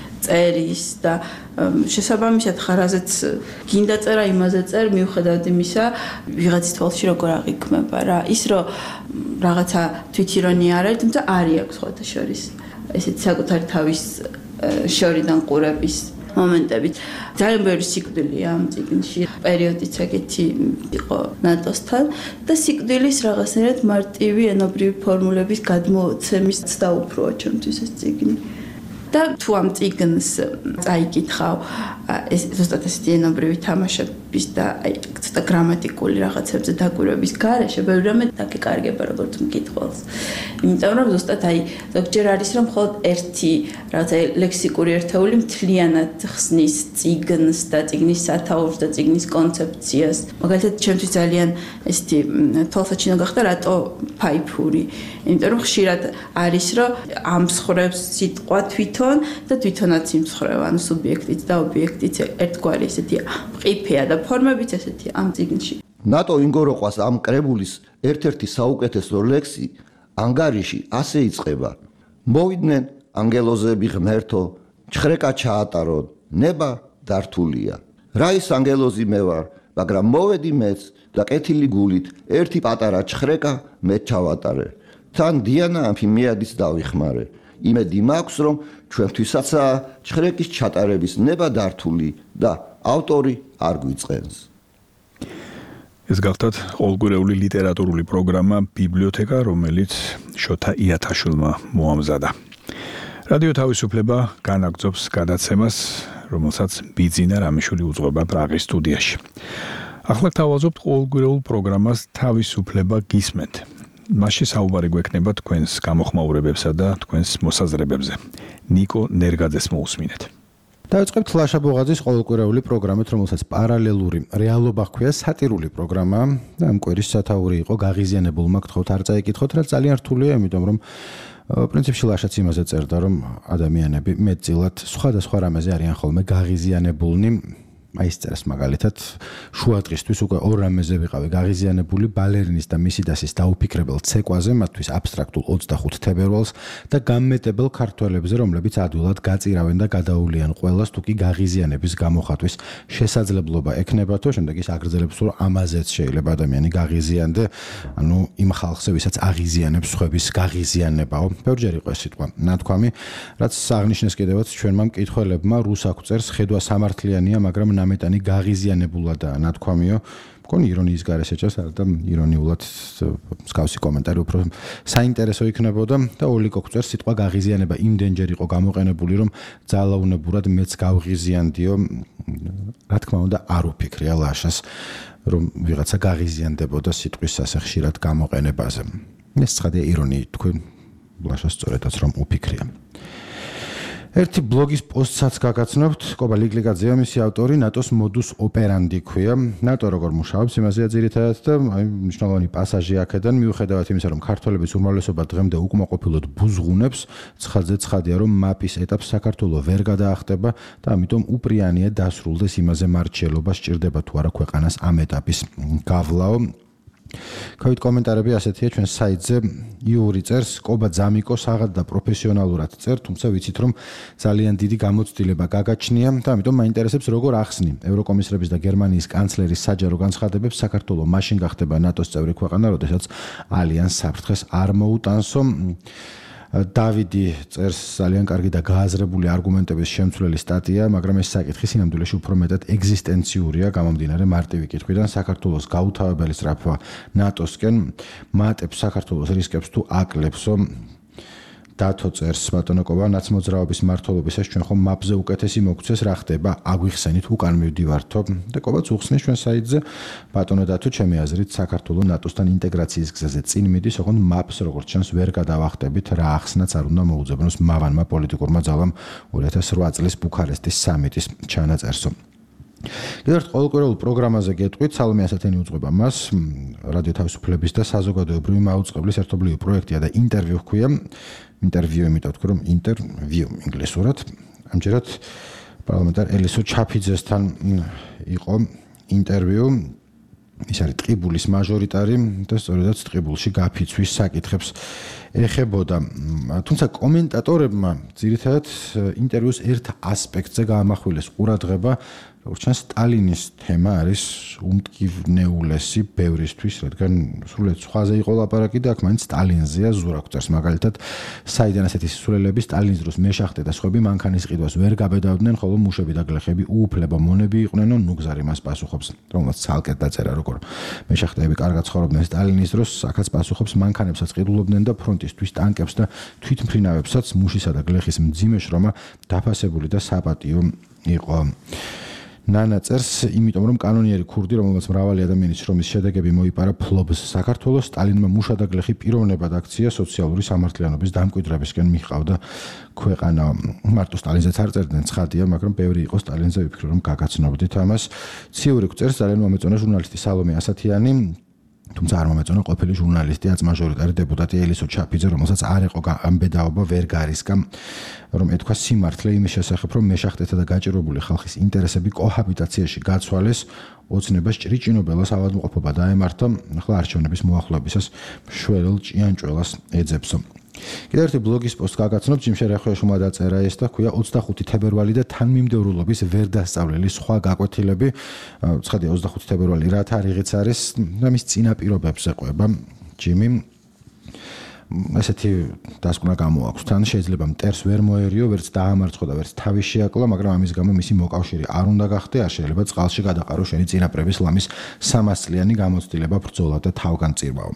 წერის და შესაბამისად ხარაზეც გინდა წერა იმაზე წერ მიუხედავად იმისა ვიღაცის თვალში როგორ აღიქმება რა ის რომ რაღაცა თვითირონია არ არის თუმცა არის აქვს ხოთა შორის ესეც საკუთარი თავის შორიდან ყურების მომენტებით ძალიან ბევრი სიკვდილია ამ წიგნში პერიოდიც ეგეთი იყო ნატოსთან და სიკვდილის რაღაცნაირად მარტივი ენობრივი ფორმულების გადმოცემის დაუფროა ჩემთვის ეს წიგნი და თუ ამ წიგნს წაიკითხავ ეს ზუსტად ესეთი ენობრივი თამაშების და ცოტა გრამატიკული რაღაცებზე დაკვირვების გარეშე ბევრი რამე დაგეკარგება როგორც მკითხველს იმიტომ რომ ზუსტად ზოგჯერ არის რომ მხოლოდ ერთი რაღაცა ლექსიკური ერთეული მთლიანად ხსნის წიგნს და წიგნის სათაურს და წიგნის კონცეფციას მაგალითად ჩემთვის ძალიან ესეთი თვალსაჩინო გახდა რატო ფაიფური იმიტომ რომ ხშირად არის რომ ამსხრევს სიტყვა თვითონ და თვითონაც იმსხრევა ანუ სუბიექტიც და ობიექტიც ერთგვარი ესეთი მყიფეა და ფორმებიც ესეთი ამ წიგნში
ნატო ინგოროყვას ამ კრებულის ერთ-ერთი საუკეთესო ლექსი ანგარიში ასე იწყება მოვიდნენ ანგელოზები ღმერთო ჩხრეკა ჩაატარონ ნება დართულია რა ის ანგელოზი მე ვარ მაგრამ მოვედი მეც და კეთილი გულით ერთი პატარა ჩხრეკა მე ჩავატარე თან დიანა ამფიმიადის დავიხმარე იმედი მაქვს რომ ჩვენთვისაცაა ჩხრეკის ჩატარების ნება დართული და ავტორი არ გვიწყენს
ეს გახლავთ ყოველგვარეული ლიტერატურული პროგრამა ბიბლიოთეკა რომელიც შოთა იათაშვილმა მოამზადა რადიო თავისუფლება განაგრძობს გადაცემას რომელსაც ბიძინა რამიშვილი უძღვება პრაღის სტუდიაში ახლა თავაზობთ ყოველგვარეულ პროგრამას თავისუფლება გისმენთ მასში საუბარი გვექნება თქვენს გამოხმაურებებსა და თქვენს მოსაზრებებზე ნიკო ნერგაძეს მოусმინეთ
დავიწყებთ ლაშა ბოღაძის ყოველკვირეული პროგრამით, რომელსაც პარალელური რეალობა ჰქვია, სატირული პროგრამა და ამ კვირის სათაური იყო გაღიზიანებულმა გთხოვთ არ წაიკითხოთ, რაც ძალიან რთულია, იმიტომ რომ პრინციპში ლაშაც იმაზე წერდა, რომ ადამიანები მეტწილად სხვადასხვა რამეზე არიან ხოლმე გაღიზიანებულნი აი ეს წერს მაგალითად შუადღისთვის უკვე ორ რამეზე ვიყავი გაღიზიანებული ბალერინის და მისი დასის დაუფიქრებელ ცეკვაზე მათთვის აბსტრაქტულ 25 თებერვალს და გამმეტებელ ქართველებზე რომლებიც ადვილად გაწირავენ და გადაულიან ყველას თუ კი გაღიზიანების გამოხატვის შესაძლებლობა ექნებათო შემდეგ ის აგრძელებს რომ ამაზეც შეიძლება ადამიანი გაღიზიანდე ანუ იმ ხალხზე ვისაც აღიზიანებს სხვების გაღიზიანებაო ბევრჯერ იყო ეს სიტყვა ნათქვამი რაც აღნიშნეს კიდევაც ჩვენმა მკითხველებმა რუსაკ წერს ხედვა სამართლიანია მაგრამ ამეტანი გაღიზიანებულადაა ნათქვამიო მგონი ირონიის გარეშე ჭერს და ირონიულად მსგავსი კომენტარი უფრო საინტერესო იქნებოდა და ოლიკო წერს სიტყვა გაღიზიანება იმდენჯერ იყო გამოყენებული რომ ძალაუნებურად მეც გავღიზიანდიო რა თქმა უნდა არ უფიქრია ლაშას რომ ვიღაცა გაღიზიანდებოდა სიტყვის ასე ხშირად გამოყენებაზე ეს ცხადია ირონიით თქვენ ლაშას სწორედაც რომ უფიქრია ერთი ბლოგის პოსტსაც გაგაცნობთ, კობა ლიკლიკაძეა მისი ავტორი, ნატოს modus operandi ქვია. ნატო როგორ მუშაობს, იმაზეა ძირითადად და აი მნიშვნელოვანი პასაჟი აქედან მიუხედავად იმისა, რომ ქართველების უმრავლესობა დღემდე უკმაყოფილოდ ბუზღუნებს, ცხადზე ცხადია, რომ მაპის ეტაპს საქართველოს ვერ გადაახტება და ამიტომ უპრიანია დასრულდეს იმაზე მარჩიელობა სჭირდება თუ არა ქვეყანას ამ ეტაპის გავლაო. Covid კომენტარები ასეთია ჩვენ საიტზე იური წერს კობა ძამიკო საღად და პროფესიონალურად წერ თუმცა ვიცით რომ ძალიან დიდი გამოცდილება გაგაჩნია და ამიტომ მაინტერესებს როგორ ახსნი ევროკომისრების და გერმანიის კანცლერის საჯარო განცხადებებს საქართველოს მაშინ გახდება ნატოს წევრი ქვეყანა როდესაც ალიანს საფრთხეს არ მოუტანსო დავიდი წერს ძალიან კარგი და გააზრებული არგუმენტების შემცვლელი სტატია, მაგრამ ეს საკითხი სინამდვილეში უფრო მეტად ეგზისტენციურია, გამომდინარე მარტივი კითხვიდან საქართველოს გაუთავებელი სწრაფვა ნატოსკენ მატებს საქართველოს რისკებს თუ აკლებსო. დათო წერს ბატონო კობა ნაცმოძრაობის მმართველობისას ჩვენ ხომ მაპზე უკეთესი მოგცეს რა ხდება აგვიხსენით უკან მივდივართო და კობაც უხსნის ჩვენ საიტზე ბატონო დათო ჩემი აზრით საქართველოს ნატოსთან ინტეგრაციის გზაზე წინ მიდის ოღონდ მაპს როგორც ჩანს ვერ გადავახტებით რა ახსნაც არ უნდა მოუძებნოს მავანმა პოლიტიკურმა ძალამ 2008 წლის ბუქარესტის სამიტის ჩანაწერსო. კიდევ ერთ ყოველკვირეულ პროგრამაზე გეტყვით, სალომე ასათიანი უძღვება მას, რადიო თავისუფლების და საზოგადოებრივი მაუწყებლის ერთობლივი პროექტია და ინტერვიუ ჰქვია. ინტერვიუ იმიტომ ვთქვი, რომ ინტერვიუ ინგლისურად. ამჯერად პარლამენტარ ელისო ჩაფიძესთან იყო ინტერვიუ. ის არის ტყიბულის მაჟორიტარი და სწორედაც ტყიბულში გაფიცვის საკითხებს ეხებოდა. თუმცა კომენტატორებმა ძირითადად ინტერვიუს ერთ ასპექტზე გაამახვილეს ყურადღება, როგორც ჩანს სტალინის თემა არის უმტკივნეულესი ბევრისთვის, რადგან სრულიად სხვაზე იყო ლაპარაკი და აქ მაინც სტალინზეა ზურაგწერს. მაგალითად, საიდან ასეთი სისულელები სტალინის დროს მეშახტე და სხვები მანქანის ყიდვას ვერ გაბედავდნენ, ხოლო მუშები და გლეხები უუფლებო მონები იყვნენ, ნუგზარი მას პასუხობს, რომელსაც ცალკედ დაწერა, როგორ მეშახტეები კარგად ცხოვრობდნენ სტალინის დროს, აქაც პასუხობს მანქანებსაც ყიდულობდნენ და ფრონტისთვის ტანკებს და თვითმფრინავებსაც მუშისა და გლეხის მძიმე შრომა დაფასებული და საპატიო იყო. ნანა წერს, იმიტომ რომ კანონიერი ქურდი, რომელმაც მრავალი ადამიანის შრომის შედეგები მოიპარა ფლობს საქართველოს, სტალინმა მუშა და გლეხი პიროვნებად აქცია სოციალური სამართლიანობის დამკვიდრებისკენ მიჰყავდა ქვეყანა. მარტო სტალინზეც არ წერდნენ, ცხადია, მაგრამ ბევრი იყო სტალინზე, ვიფიქრე რომ გაგაცნობდით ამას. ციურიკ წერს, ძალიან მომეწონა ჟურნალისტი სალომე ასათიანი, თუმცა არ მომეწონა ყოფილი ჟურნალისტი, აწმაჟორიტარი დეპუტატი ელისო ჩაფიძე, რომელსაც არ იყო ამბედაობა ვერ გარისკა, რომ ეთქვა სიმართლე იმის შესახებ, რომ მეშახტეთა და გაჭირვებული ხალხის ინტერესები კოჰაბიტაციაში გაცვალეს, ოცნებას ჭრიჭინობელას ავადმყოფობა დაემართა, ახლა არჩევნების მოახლოებისას მშველელ ჭიანჭველას ეძებსო. კიდევ ერთი ბლოგის პოსტ გაგაცნობ, ჯიმშე რეხოეშუმა დაწერა ეს და ქვია 25 თებერვალი და თანმიმდევრულობის ვერ დასწავლელი სხვა გაკვეთილები. ცხადია 25 თებერვალი რა თარიღიც არის და მის წინაპირობებს ეყვება ჯიმი. ესეთი დასკვნა გამოაქვს თან, შეიძლება მტერს ვერ მოერიო, ვერც დაამარცხო და ვერც თავი შეაკლა, მაგრამ ამის გამო მისი მოკავშირე არ უნდა გახდე, არ შეიძლება წყალში გადაყარო შენი წინაპრების ლამის 300 წლიანი გამოცდილება ბრძოლა და თავგანწირვაო.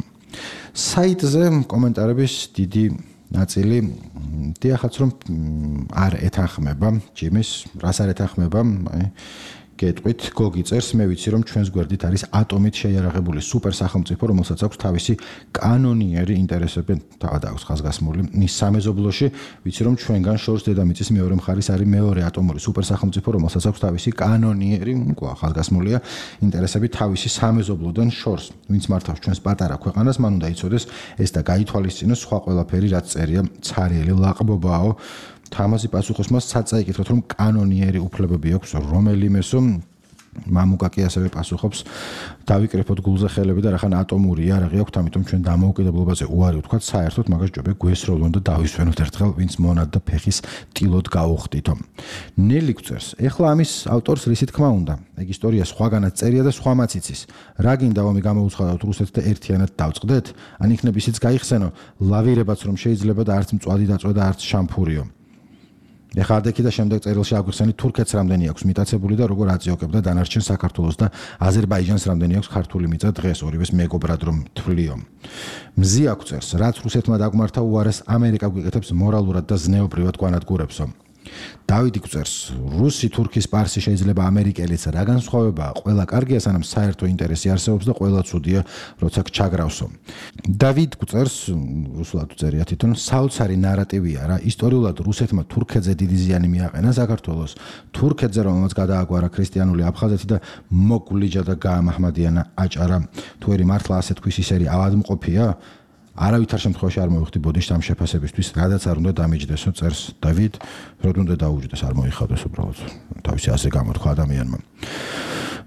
საიტზე კომენტარების დიდი ნაწილი დიახაც რომ არ ეთანხმება ჯიმის, რას არ ეთანხმება, გეტყვით, გოგი წერს, მე ვიცი რომ ჩვენს გვერდით არის ატომით შეიარაღებული სუპერ სახელმწიფო, რომელსაც აქვს თავისი კანონიერი ინტერესები, თავად აქვს ხაზგასმული მის სამეზობლოში, ვიცი რომ ჩვენგან შორს დედამიწის მეორე მხარის არის მეორე ატომური სუპერ სახელმწიფო, რომელსაც აქვს თავისი კანონიერი, ხაზგასმულია ინტერესები თავისი სამეზობლოდან შორს. ვინც მართავს ჩვენს პატარა ქვეყანას, მან უნდა იცოდეს ეს და გაითვალისწინოს სხვა ყველაფერი, რაც წერია, ცარიელი ლაყბობაო. თამაზი პასუხობს მას საწაიკითხოთ რომ კანონიერი უფლებები აქვს რომელიმესო მამუკაკი ასევე პასუხობს დავიკრიფოთ გულზე ხელები და რახან ატომური იარაღი აქვს ამიტომ ჩვენ დამოუკიდებლობაზე უარი ვთქვათ საერთოდ მაგას ჯობია გვესროლონ და დავისვენოთ ერთხელ ვინც მონად და ფეხის ტილოდ გაუხდითო. ნელი გწერს ეხლა ამის ავტორს რისი თქმა უნდა ეგ ისტორია სხვაგანაც წერია და სხვამაც იცის რა გინდა ომი გამოუცხადოთ რუსეთს და ერთიანად დავწყდეთ ან იქნებ ისიც გაიხსენო ლავირებაც რომ შეიძლება და არც მწვადი დაწვა და არც შამფურიო. ეხლა ადექი და შემდეგ წერილში აგვიხსენით თურქეთს რამდენი აქვს მიტაცებული და როგორ აწიოკებდა დანარჩენ საქართველოს და აზერბაიჯანს რამდენი აქვს ქართული მიწა დღეს ორივეს მეგობრად რომ თვლიო. მზი აგვწერს რაც რუსეთმა დაგმართა უარეს ამერიკა გვიკეთებს მორალურად და ზნეობრივად გვანადგურებსო. დავიდი გვწერს რუსი თურქის პარსი შეიძლება ამერიკელიც რა განსხვავებაა ყველა კარგია სანამ საერთო ინტერესი არსებობს და ყველა ცუდია როცა ჩაგრავსო. დავიდ გვწერს რუსულად წერია თვითონ საოცარი ნარატივია რა ისტორიულად რუსეთმა თურქეთზე დიდი ზიანი მიაყენა საქართველოს თურქეთზე რომელმაც გადააგვარა ქრისტიანული აფხაზეთი და მოგვლიჯა და გაამაჰმადიანა აჭარა თუ ერი მართლა ასეთ ქვის ისერი ავადმყოფია არავითარ შემთხვევაში არ მოვიხდი ბოდიშს ამ შეფასებისთვის, რადაც არ უნდა დამიჯდესო წერს დავიდ, როდ უნდა დაუჯდეს არ მოიხადოს უბრალოდ თავისი ასე გამოთქვა ადამიანმა.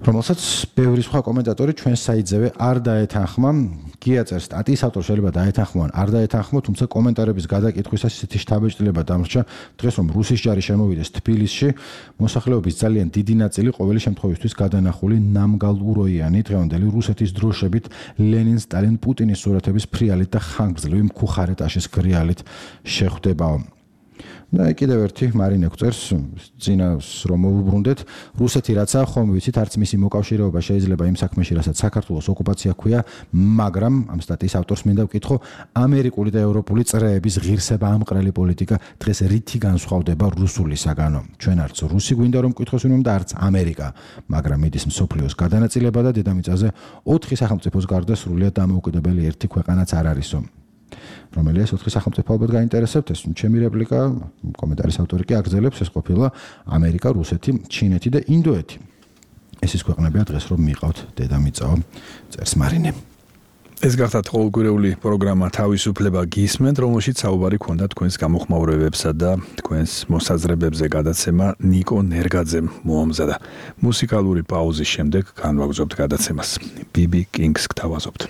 რომელსაც ბევრი სხვა კომენტატორი ჩვენ საიძევე არ დაეთანხმა. გიაწერს სტატიის ავტორს შეიძლება დაეთანხმო ან არ დაეთანხმო, თუმცა კომენტარების გადაკითხვისას ისეთი შთაბეჭდილება დამრჩა დღეს, რომ რუსის ჯარი შემოვიდეს თბილისში, მოსახლეობის ძალიან დიდი ნაწილი ყოველი შემთხვევისთვის გადანახული ნამგალუროიანი დღევანდელი რუსეთის დროშებით, ლენინ, სტალინ, პუტინის სურათების ფრიალით და ხანგრძლივი მქუხარეტაშის გრიალით შეხვდებაო. და კიდევ ერთი მარინე გვწერს წინას რომ მოვუბრუნდეთ რუსეთი რაცაა ხომ ვიცით არც მისი მოკავშირეობა შეიძლება იმ საქმეში რასაც საქართველოს ოკუპაცია ქვია მაგრამ ამ სტატიის ავტორს მინდა ვკითხო ამერიკული და ევროპული წრეების ღირსება ამყრელი პოლიტიკა დღეს რითი განსხვავდება რუსულისაგანო ჩვენ არც რუსი გვინდა რომ ვკითხოს ვინმე და არც ამერიკა მაგრამ მიდის მსოფლიოს გადანაწილება და დედამიწაზე 4 სახელმწიფოს გარდა სრულიად დამოუკიდებელი ერთი ქვეყანაც არ არისო რომელია 4 სახელმწიფო ალბათ გაინტერესებთ ეს ჩემი რეპლიკა კომენტარის ავტორი კი აგრძელებს ეს ყოფილა ამერიკა, რუსეთი, ჩინეთი და ინდოეთი. ეს ის ქვეყნებია დღეს რომ მიყავთ დედამიწაო წერს მარინე.
ეს გახდათ ყოველკვირეული პროგრამა თავისუფლება გისმენთ, რომელშიც საუბარი ქონდა თქვენს გამოხმაურებებსა და თქვენს მოსაზრებებზე გადაცემა ნიკო ნერგაძემ მოამზადა. მუსიკალური პაუზის შემდეგ განვაგრძობთ გადაცემას. BB Kings გთავაზობთ.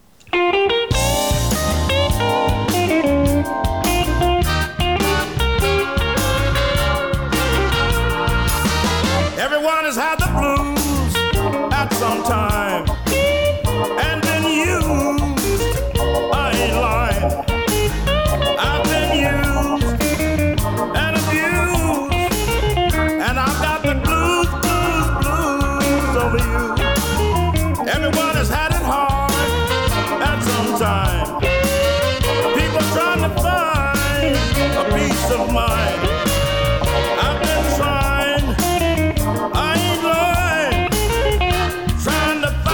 Everyone has had the blues at some time and been used. I ain't lying. I've been used and abused, and I've got the blues over you. Everyone has had it hard at some time. People trying to find a peace of mind. I've been trying. I ain't lying, trying to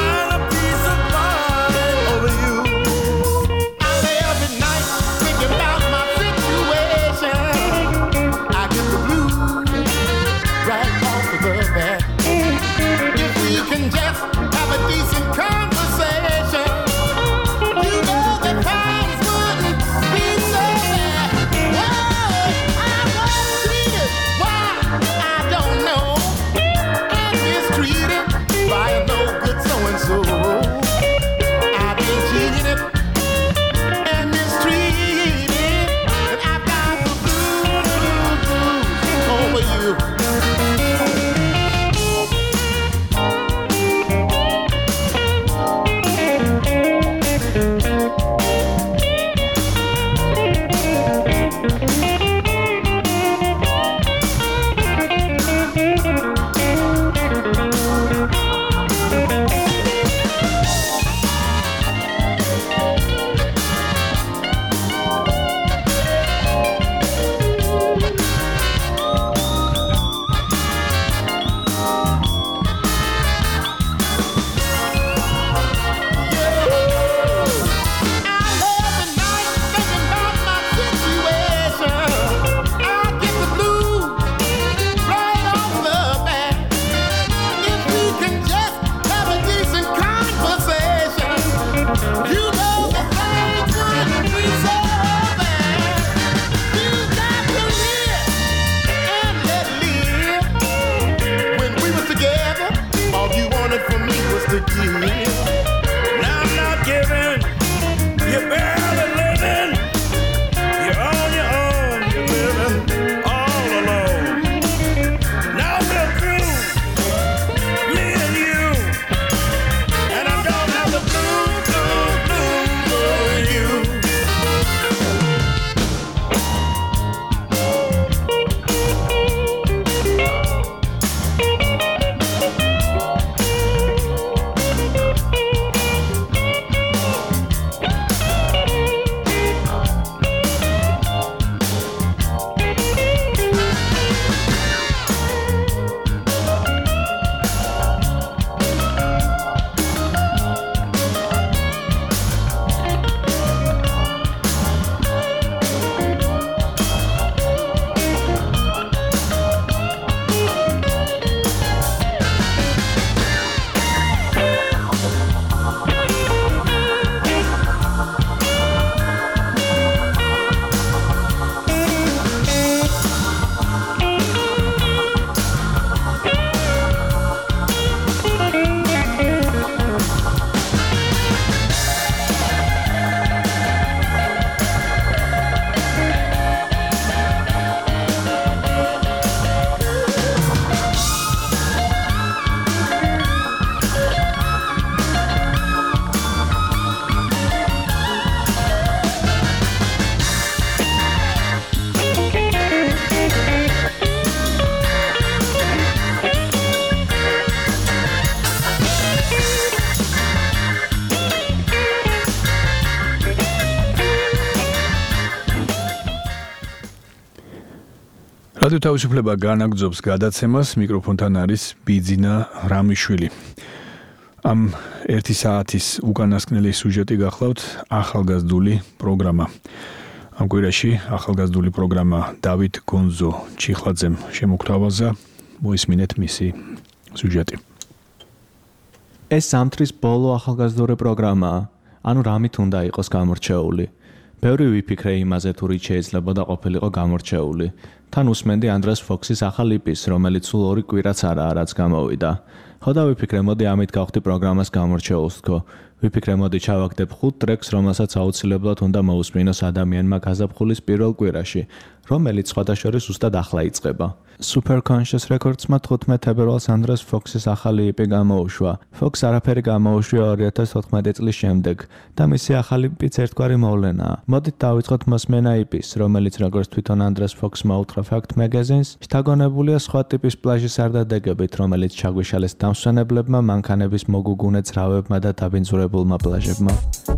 რადიო თავისუფლება განაგრძობს გადაცემას, მიკროფონთან არის ბიძინა რამიშვილი. ამ 1 საათის უკანასკნელი სიუჟეტი გახლავთ ახალგაზრდული პროგრამა. ამ კვირაში ახალგაზრდული პროგრამა დავით გონზო ჩიხლაძემ შემოგთავაზა, მოისმინეთ მისი სიუჟეტი.
ეს სამთრის ბოლო ახალგაზრდული პროგრამაა, ანუ რამით უნდა იყოს გამორჩეული. ბევრი ვიფიქრე იმაზე, თუ რით შეიძლებოდა ყოფილიყო გამორჩეული. თან უსმენდი ანდრეს ფოქსის ახალ იპის, რომელიც სულ 2 კვირაც არაა, რაც გამოვიდა. ხო და ვიფიქრე, მოდი ამით გავხდი პროგრამას გამორჩეულს თქო. ვიფიქრე, მოდი ჩავაგდებ 5 ტრეკს, რომელსაც აუცილებლად უნდა მოусმინოს ადამიანმა გაზაფხულის პირველ კვირაში, რომელიც სხვადასხვა ზუსტად ახლა იწყება. Super Conscious Records-მა 15 თებერვალს ანდრეს ფოქსის ახალი იპი გამოუშვა. ფოქს არაფერი გამოუშვია 2014 წლის შემდეგ და მისი ახალი იპიც ერთგვარი მოვლენაა. მოდით დავიწყოთ მოსმენა იპის, რომელიც როგორც თვითონ ანდრეს ფოქსმა უთხრა Fact Magazine-ს, შთაგონებულია სხვა ტიპის პლაჟის არდადეგებით, რომელიც ჩაგვიშალეს დამსვენებლებმა, მანქანების მოგუგუნე ძრავებმა და დაბინძურებულმა პლაჟებმა.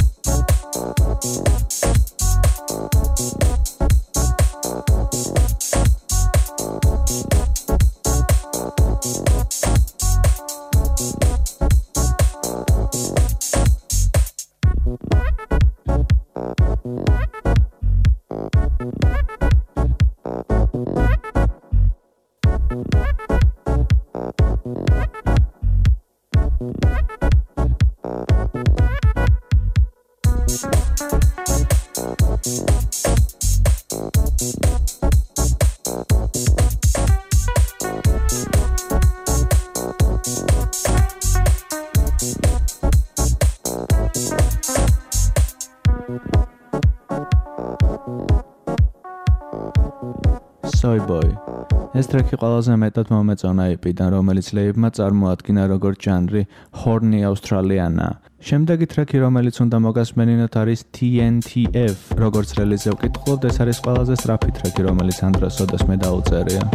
Soy Boy. ეს ტრეკი ყველაზე მეტად მომეწონა იპიდან, რომელიც ლეიბლმა წარმოადგინა როგორც ჟანრი Horny Australiana. შემდეგი ტრეკი, რომელიც უნდა მოგასმენინოთ, არის TNTF. როგორც რელიზზე ვკითხულობთ, ეს არის ყველაზე სწრაფი ტრეკი, რომელიც ანდრეს ოდესმე დაუწერია.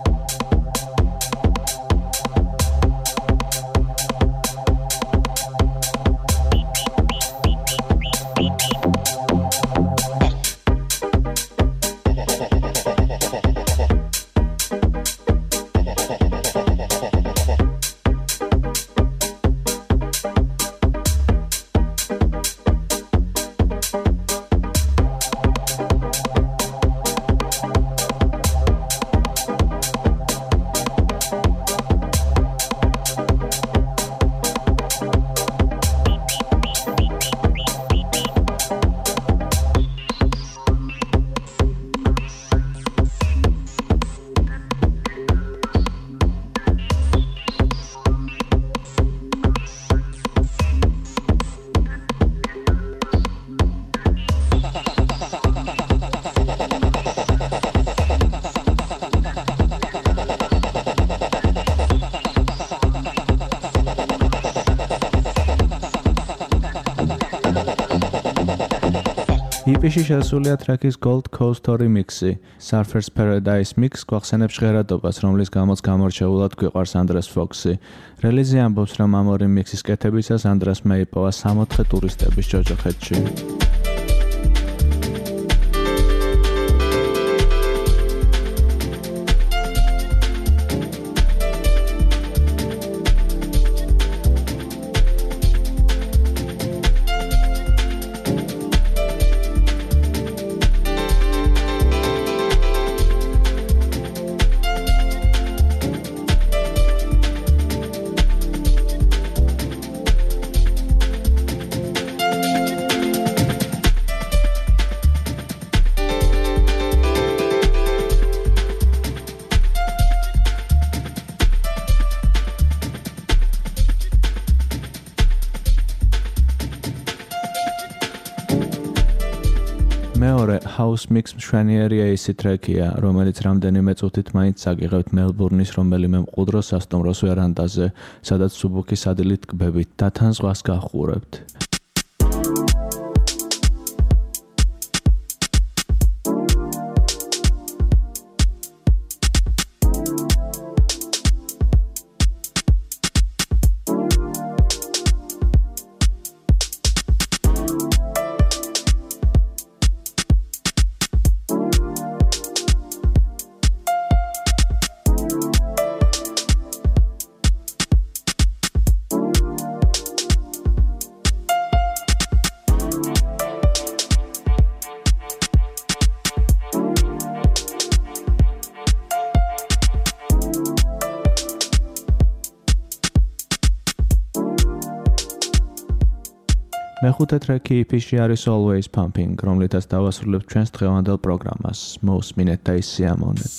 იპიში შესულია ტრეკის Gold Coast remix-ი, Surfer's Paradise Mix გვახსენებს ჟღერადობას, რომლის გამოც გამორჩეულად გვიყვარს ანდრეს ფოქსი. რელიზი ამბობს, რომ ამ ორი მიქსის კეთებისას ანდრესმა იპოვა 60 ტურისტების ჯოჯოხეთში. მეორე house mix მშვენიერია ისი ტრეკია, რომელიც რამდენიმე წუთით მაინც აგიღებთ მელბურნის რომელიმე მყუდრო სასტუმროს ვერანდაზე, სადაც სუბუქის ადილით ტკბებით და თან ზღვას გახურებთ. მეხუთე ტრეკი EP-ში არის Always Pumping, რომლითაც დავასრულებთ ჩვენს დღევანდელ პროგრამას. მოусმინეთ და ისიამოვნეთ.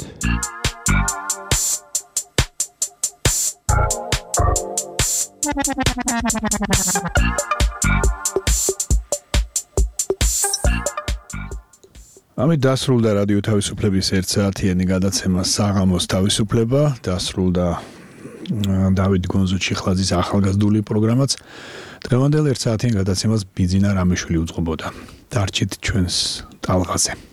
ამით დასრულდა რადიო თავისუფლების 1 საათიანი გადაცემა საღამოს თავისუფლება, დასრულდა დავით გონზუჩიხლაძის ახალგაზრდული პროგრამაც. დღევანდელ 1 საათიან გადაცემას ბიძინა რამიშვილი უძღვებოდა. დარჩით ჩვენს ტალღაზე.